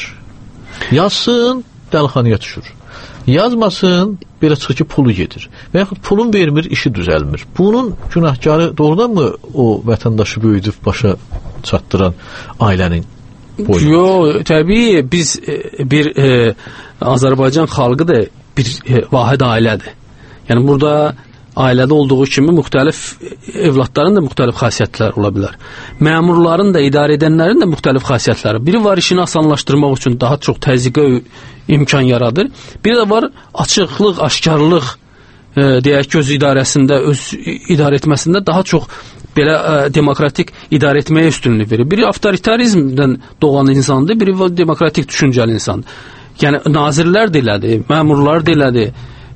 Yazsın, dəlixanaya düşür. Yazmasın, belə çıxır ki, pulu gedir. Və yaxud pulun vermir, işi düzəlmir. Bunun günahkarı doğrudan mı o vətəndaşı böyüdüb başa çatdıran ailənin boyu? Yox, təbii biz bir Azərbaycan xalqı da bir vahid ailədir. Yəni burada ailədə olduğu kimi müxtəlif evladların da müxtəlif xasiyyətləri ola bilər. Məmurların da, idarə edənlərin də müxtəlif xasiyyətləri. Biri var işini asanlaşdırmaq üçün daha çox təzyiqə imkan yaradır. Biri də var açıqlıq, aşkarlıq deyək ki, öz idarəsində, öz idarə etməsində daha çox belə demokratik idarə etməyə üstünlük verir. Biri avtoritarizmdən doğan insandır, biri demokratik düşüncəli insandır. Yəni nazirlər də elədir, məmurlar da elədir.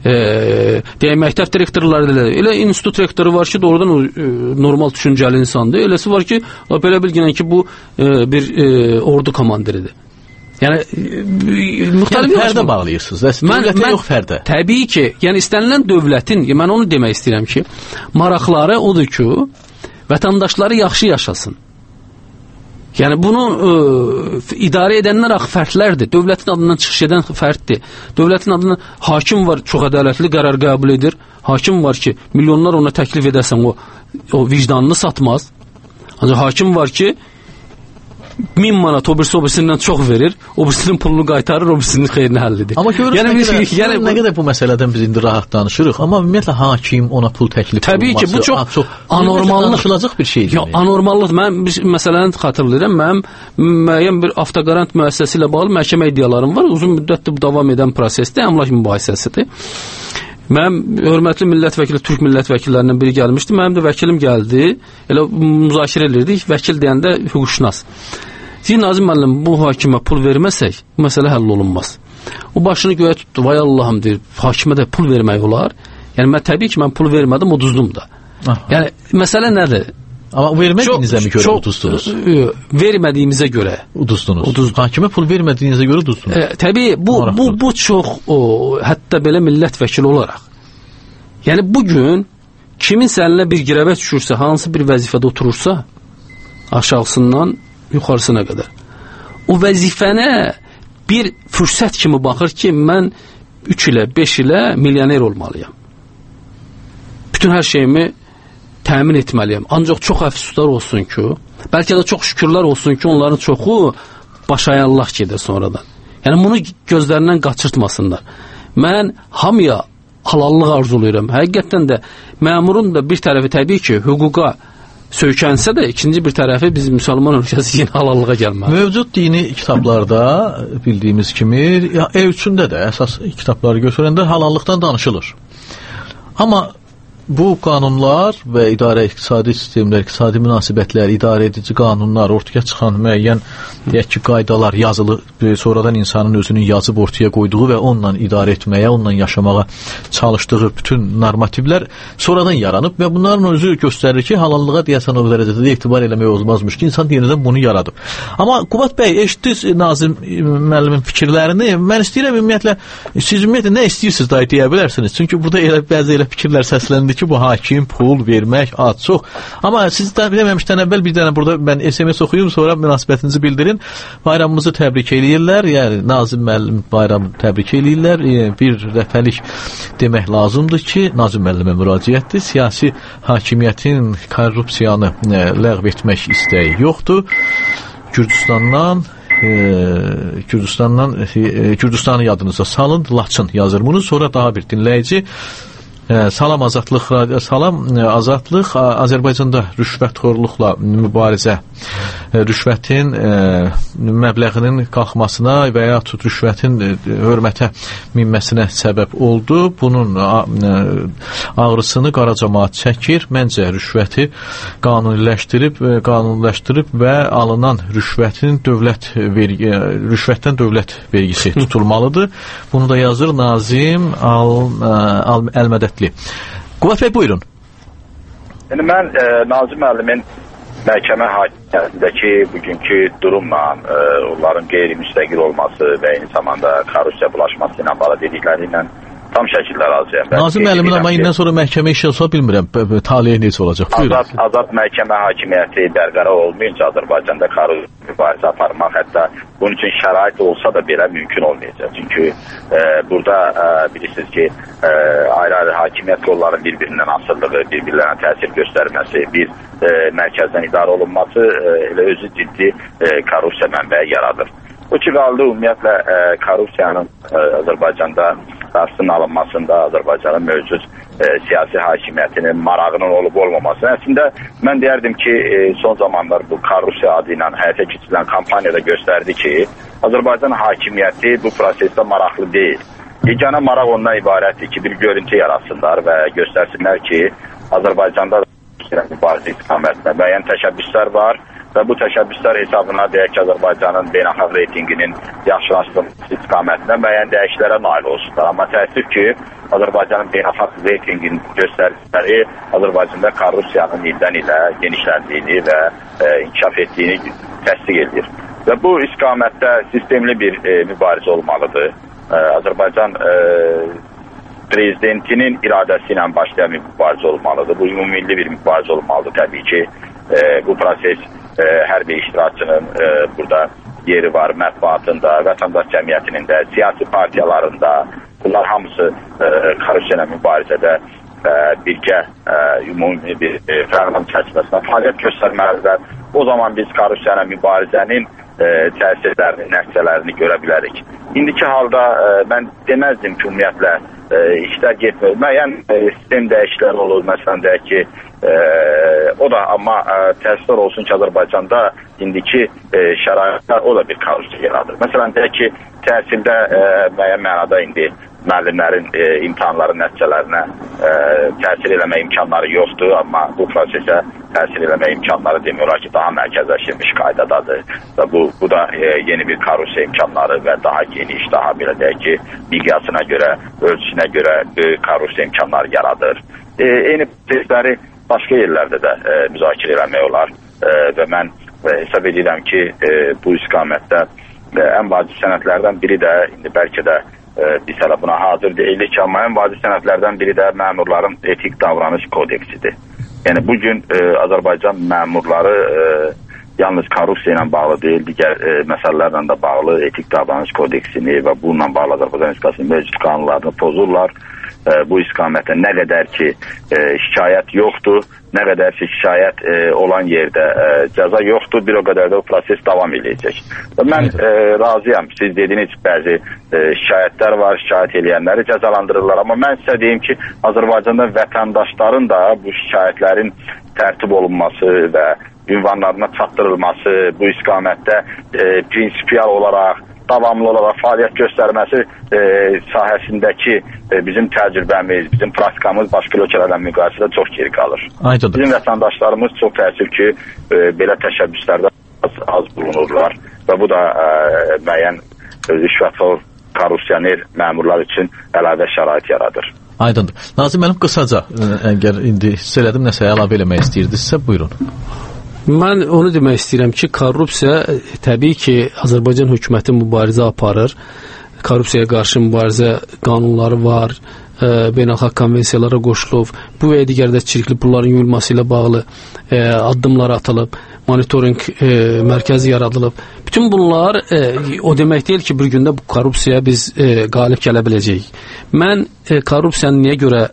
deyək, məktəb direktorları elə institut rektoru var ki, doğrudan normal düşüncəli insandır. Eləsi var ki, belə bilginən ki, bu bir ordu komandiridir. Yəni müxtəlif fərdə bağlayırsınız. Dövlətə yox fərdə. Təbii ki, yəni istənilən dövlətin, mən onu demək istəyirəm ki, maraqları odur ki, vətəndaşları yaxşı yaşasın. Yəni bunu idarə edənlər axı fərdlərdir. Dövlətin adından çıxış edən fərddir. Dövlətin adından hakim var, çox ədalətli qərar qəbul edir. Hakim var ki, milyonlar ona təklif edəsən o vicdanını satmaz. Ancaq hakim var ki, 1000 manat o birisindən çox verir, o birisinin pulunu qaytarır, o birisinin xeyrini həll edir. Amma görürük, nə qədər bu məsələdən biz indi rahat danışırıq, amma ümumiyyətlə hakim ona pul təklif olunması... Təbii ki, bu çox anormallıq. Danışılacaq bir şeydir. Ya, anormallıq. Mən bir məsələni xatırlayıram. Mənim müəyyən bir avtoqarant müəssisəsi ilə bağlı məhkəmə iddialarım var. Uzun müddətdir davam edən prosesdə əmlak mübahisəsidir. Mənim hörmətli millət vəkili, Türk millət vəkillərindən biri gəlmişdi. Mənim də vəkilim gəldi. Elə müzakirə edirdik. Vəkil deyəndə hüquqşünas. Nazim müəllim, bu hakimə pul verməsək, bu məsələ həll olunmaz. O başını göyə tutdu. Vay Allahım deyir, hakimə də pul vermək olar. Yəni mən təbii ki, mən pul vermədim, uduzdum da. Yəni məsələ nədir? Amma vermədiyinizə mi görə uduzdunuz? Vermədiyimizə görə uduzdunuz. Hakimə pul vermədiyinizə görə uduzdunuz. Təbii, bu çox, hətta belə millət vəkili olaraq. Yəni bugün kimin səninlə bir girəvə düşürsə, hansı bir vəzifədə oturursa, aşağısından yuxarısına qədər. O vəzifənə bir fürsət kimi baxır ki, mən 3 ilə, 5 ilə milyoner olmalıyam. Bütün hər şeyimi təmin etməliyəm. Ancaq çox əfsuslar olsun ki, bəlkə də çox şükürlər olsun ki, onların çoxu başayarlıq gedir sonradan. Yəni bunu gözlərindən qaçırtmasınlar. Mən hamıya halallıq arzulayıram. Həqiqətən də məmurun da bir tərəfi təbii ki, hüquqa söykənsə də ikinci bir tərəfi biz müsəlman ölkəsi yenə halallığa gəlməli. Mövcud dini kitablarda bildiyimiz kimi, ev üçündə də əsas kitabları götürəndə halallıqdan danışılır. Amma bu qanunlar və idarə iqtisadi sistemlər, iqtisadi münasibətlər, idarə edici qanunlar, ortaya çıxan müəyyən deyək ki, qaydalar yazılı, sonradan insanın özünün yazıb ortaya qoyduğu və onunla idarə etməyə, onunla yaşamağa çalışdığı bütün normativlər sonradan yaranıb və bunların özü göstərir ki, halallığa deyəsən o dərəcədə də etibar eləmək olmazmış ki, insan yenidən bunu yaradıb. Amma Qubad bəy, eşitdiniz Nazim müəllimin fikirlərini. Mən istəyirəm ümumiyyətlə, siz ümumiyyətlə nə istəyirsiniz dahi deyə bilərsiniz. Çünki burada bəzi elə fikirlər səsləndi ki, bu hakim pul vermək az çox. Amma siz deməmişdən əvvəl bir dənə burada mən SMS oxuyum, sonra münasibətinizi bildirin. Bayramımızı təbrik eləyirlər. Yəni Nazim müəllim bayramını təbrik eləyirlər. Bir dəfəlik demək lazımdır ki, Nazim müəllimə müraciətdir. Siyasi hakimiyyətin korrupsiyanı ləğv etmək istəyi yoxdur. Gürcüstanı yadınıza salın. Laçın yazır bunu. Sonra daha bir dinləyici Salam Azadlıq Radio, Salam Azadlıq Azərbaycanda rüşvətxorluqla mübarizə, rüşvətin məbləğinin qalxmasına və ya rüşvətin hörmətə minməsinə səbəb oldu. Bunun ağrısını qara cəmaət çəkir. Məncə rüşvəti qanuniləşdirib və alınan rüşvətdən dövlət vergisi tutulmalıdır. Bunu da yazır Nazim Əlmədətli. Qubad bəy, buyurun. Yəni mən Nazim müəllimin məhkəmə hakimiyyətindəki bugünkü durumla, onların qeyri-müstəqil olması və eyni zamanda korrupsiya bulaşması ilə bağlı dedikləri ilə tam şəkildə razıyam. Nazim müəllimin amma indən sonra məhkəmə işi olsa bilmirəm, taliyə necə olacaq? Azad məhkəmə hakimiyyəti bərqərar olmayınca Azərbaycanda korrupsiya mübarizə aparmaq, hətta bunun üçün şərait olsa da belə mümkün olmayacaq. Çünki burada bilirsiniz ki, ayrı-ayrı hakimiyyət qollarının bir-birindən asıllığı, bir-birlərinə təsir göstərməsi, bir mərkəzdən idarə olunması elə özü ciddi korrupsiya mənbəyi yaradır. O ki qaldı ümumiyyətlə korrupsiyanın Azərbaycanda qarşısının alınmasında Azərbaycanın mövcud siyasi hakimiyyətinin marağının olub-olmaması. Əslində mən deyərdim ki, son zamanlar bu korrupsiya adı ilə həyata keçirilən kampaniyada göstərdi ki, Azərbaycan hakimiyyəti bu prosesdə maraqlı deyil. Yeganə maraq ondan ibarətdir ki, bir görüntü yaratsınlar və göstərsinlər ki, Azərbaycanda mübarizə istiqamətində müəyyən təşəbbüslər var və bu təşəbbüslər hesabına deyək ki, Azərbaycanın beynəlxalq reytinginin yaxşılaşdırılması istiqamətində müəyyən dəyişikliklərə nail olsunlar. Amma təəssüf ki, Azərbaycanın beynəlxalq reytinginin göstəriciləri Azərbaycanda korrupsiyanın ildən ilə genişləndiyini və inkişaf etdiyini təsdiq edir. Və bu istiqamətdə sistemli bir mübarizə olmalıdır. Azərbaycan prezidentinin iradəsi ilə başlayan bir mübarizə olmalıdır. Bu ümumilli bir mübarizə olmalıdır təbii ki. Bu proses hər bir iştirakçının burada yeri var, mətbuatında, vətəndaş cəmiyyətinin də, siyasi partiyalarında. Bunlar hamısı korrupsiya ilə mübarizədə birgə ümumi bir proqram çərçivəsində fəaliyyət göstərməlidirlər. O zaman biz korrupsiya ilə mübarizənin təsirlərini, nəticələrini görə bilərik. İndiki halda mən deməzdim ki, ümumiyyətlə işlər getmir. Müəyyən sistem dəyişiklikləri olur. Məsələn, deyək ki, o da amma təəssüflər olsun ki, Azərbaycanda indiki şəraitlər o da bir korrupsiya yaradır. Məsələn, deyək ki, təhsildə müəyyən mənada indi müəllimlərin imtahanların nəticələrinə təsir eləmə imkanları yoxdur, amma bu prosesə təsir eləmə imkanları demək olar ki, daha mərkəzləşdirilmiş qaydadadır. Və bu da yeni bir korrupsiya imkanları və daha geniş, daha belə deyək ki, miqyasına görə, ölçüsünə görə böyük korrupsiya imkanları yaradır. Eyni prosesləri başqa yerlərdə də müzakirə eləmək olar və mən hesab edirəm ki, bu istiqamətdə ən vacib sənədlərdən biri də indi bəlkə də biz hələ buna hazır deyilik, amma ən vacib sənədlərdən biri də məmurların etik davranış kodeksidir. Yəni bugün Azərbaycan məmurları yalnız korrupsiya ilə bağlı deyil, digər məsələlərlə də bağlı etik davranış kodeksini və bununla bağlı Azərbaycan Respublikasının mövcud qanunlarını pozurlar. Bu istiqamətdə nə qədər ki şikayət yoxdur, nə qədər ki şikayət olan yerdə cəza yoxdur, bir o qədər də o proses davam edəcək. Və mən razıyam, siz dediniz bəzi şikayətlər var, şikayət edənləri cəzalandırırlar, amma mən sizə deyim ki, Azərbaycanda vətəndaşların da bu şikayətlərin tərtib olunması və ünvanlarına çatdırılması, bu istiqamətdə prinsipial olaraq davamlı olaraq fəaliyyət göstərməsi sahəsindəki bizim təcrübəmiz, bizim praktikamız başqa ölkələrlə müqayisədə çox geri qalır. Aydındır. Bizim vətəndaşlarımız çox təəssüf ki, belə təşəbbüslərdə az bulunurlar və bu da müəyyən rüşvətxor, korrupsioner məmurlar üçün əlavə şərait yaradır. Aydındır. Nazim müəllim, qısaca, əgər indi hiss elədim, nəsə əlavə eləmək istəyirdinizsə, buyurun. Mən onu demək istəyirəm ki, korrupsiya təbii ki, Azərbaycan hökuməti mübarizə aparır. Korrupsiyaya qarşı mübarizə qanunları var, beynəlxalq konvensiyalara qoşulub, bu və digər də çirkli pulların yuyulması ilə bağlı addımlar atılıb, monitoring mərkəzi yaradılıb. Bütün bunlar o demək deyil ki, bir gündə bu korrupsiyaya biz qalib gələ biləcəyik. Mən korrupsiyanı niyə görə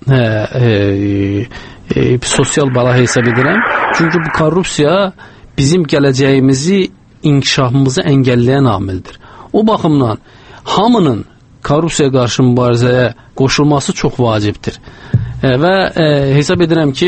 sosial bəla hesab edirəm? Çünki bu korrupsiya bizim gələcəyimizi, inkişafımızı əngəlləyən amildir. O baxımdan hamının korrupsiyaya qarşı mübarizəyə qoşulması çox vacibdir. Və hesab edirəm ki,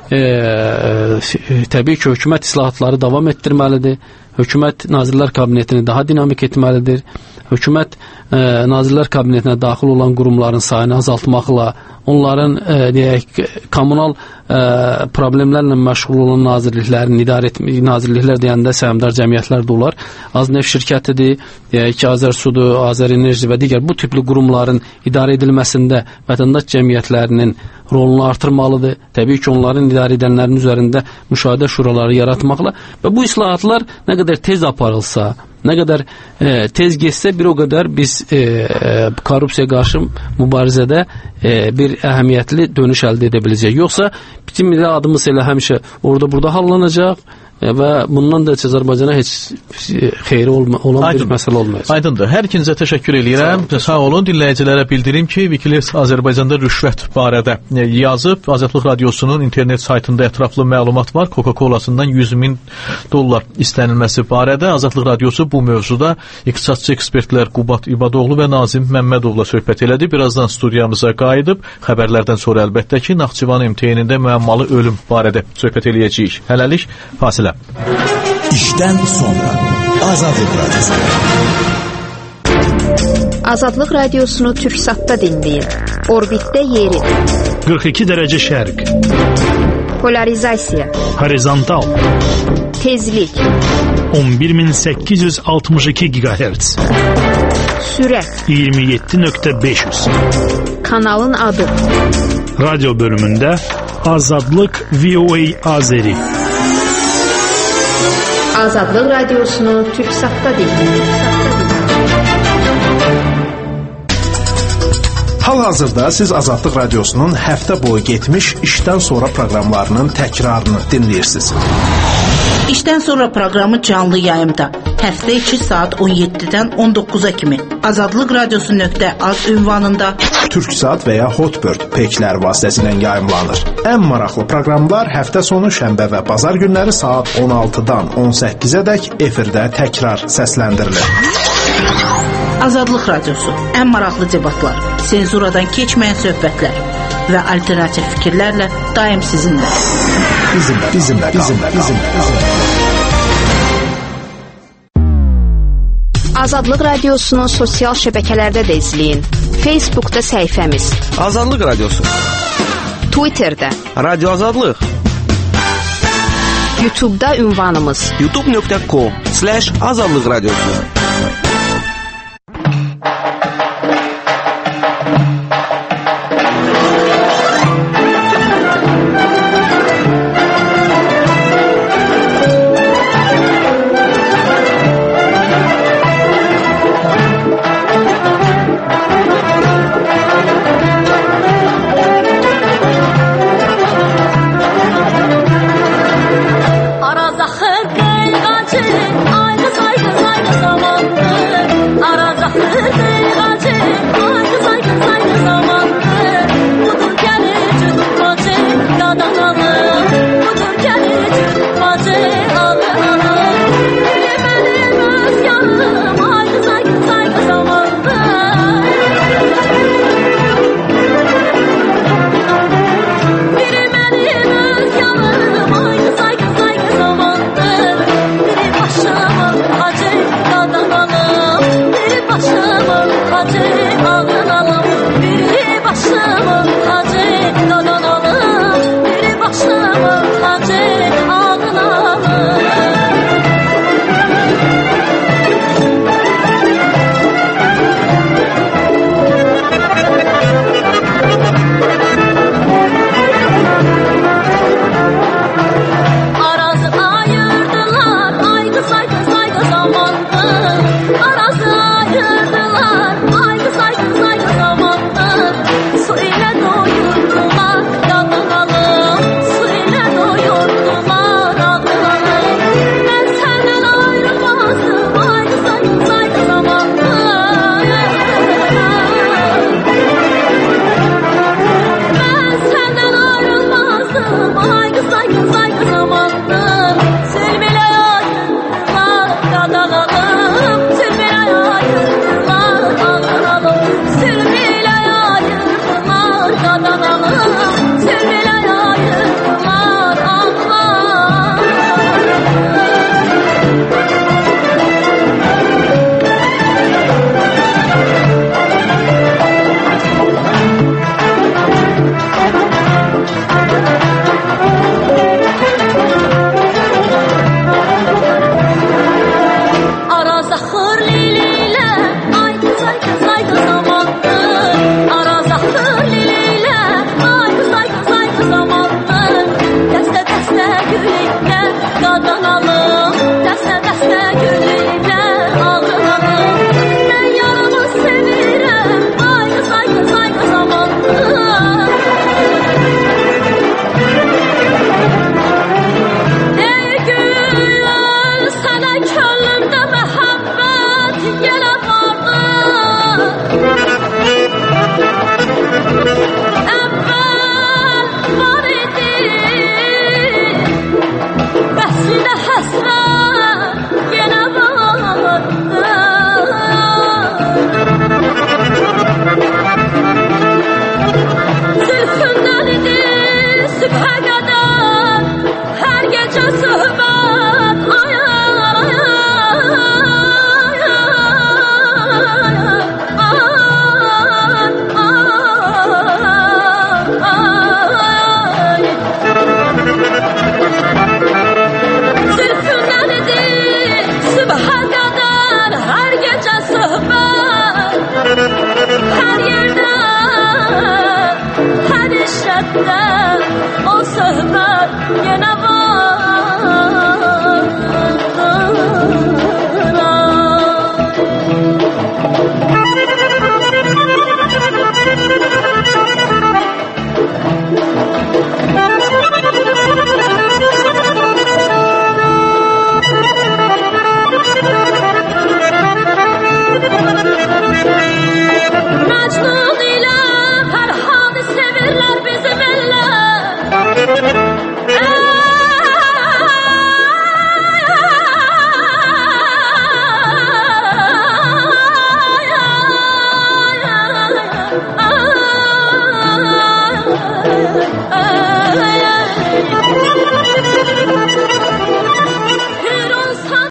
təbii ki, hökumət islahatları davam etdirməlidir. Hökumət Nazirlər Kabinetini daha dinamik etməlidir. Hökumət Nazirlər Kabinetinə daxil olan qurumların sayını azaltmaqla, onların deyək, kommunal problemlərlə məşğul olan nazirliklərin idarə etmək, nazirliklər deyəndə səhmdar cəmiyyətlər də olar. Azneft şirkətidir, deyək ki, Azərsudur, Azərenerji və digər bu tipli qurumların idarə edilməsində vətəndaş cəmiyyətlərinin rolunu artırmalıdır. Təbii ki, onların idarə edənlərin üzərində müşahidə şuraları yaratmaqla və bu islahatlar nə qədər tez aparılsa, nə qədər tez geçsə, bir o qədər biz korrupsiyaya qarşı mübarizədə bir əhəmiyyətli dönüş əldə edə biləcək. Yoxsa bizim milli adımız elə həmişə orada-burada hallanacaq və bundan da Azərbaycana heç xeyri olan bir məsələ olmayacaq. Aydındır. Hər ikinizə təşəkkür edirəm. Sağ olun. Dinləyicilərə bildirim ki, Wikileaks Azərbaycanda rüşvət barədə yazıb. Azadlıq Radiosunun internet saytında ətraflı məlumat var. Coca-Colasından $100,000 istənilməsi barədə. Azadlıq Radiosu bu mövzuda iqtisadçı ekspertlər Qubat İbadoğlu və Nazim Məmmədovla söhbət elədi. Birazdan studiyamıza qayıdıb xəbərlərdən sonra əlbəttə ki, Naxçıvan MTN-də müəmmalı ölüm barədə söhbət eləyəcəyik. Hələlik fasilə. İşdən sonra Azadlıq Radiosu. Azadlıq Radiosunu Türksatda dinləyin. Orbitdə yeri. 42 dərəcə şərq. Polarizasiya. Horizontal. Tezlik 11862 GHz. Sürət 27.500. Kanalın adı Radyo bölümündə Azadlıq VOA Azeri. Azadlıq Radiosunu Türksatda dinləyin. Hal-hazırda siz Azadlıq Radiosunun həftə boyu getmiş işdən sonra proqramlarının təkrarını dinləyirsiniz. İşdən sonra proqramı canlı yayımda həftə 2 saat 17-dən 19-a kimi Azadlıq Radiosu.az ünvanında Türksat və ya Hotbird peykləri vasitəsilə yayımlanır. Ən maraqlı proqramlar həftə sonu şənbə və bazar günləri saat 16-dan 18-ə dək efirdə təkrar səsləndirilir. Azadlıq Radiosu, ən maraqlı debatlar, senzuradan keçməyən söhbətlər və alternativ fikirlərlə daim sizinlə. Bizimlə qalın. Azadlıq Radiosunu sosial şəbəkələrdə də izləyin. Facebookda səhifəmiz Azadlıq Radiosu, Twitterdə Radio Azadlıq, YouTube'da ünvanımız youtube.com/Azadlıq Radiosu.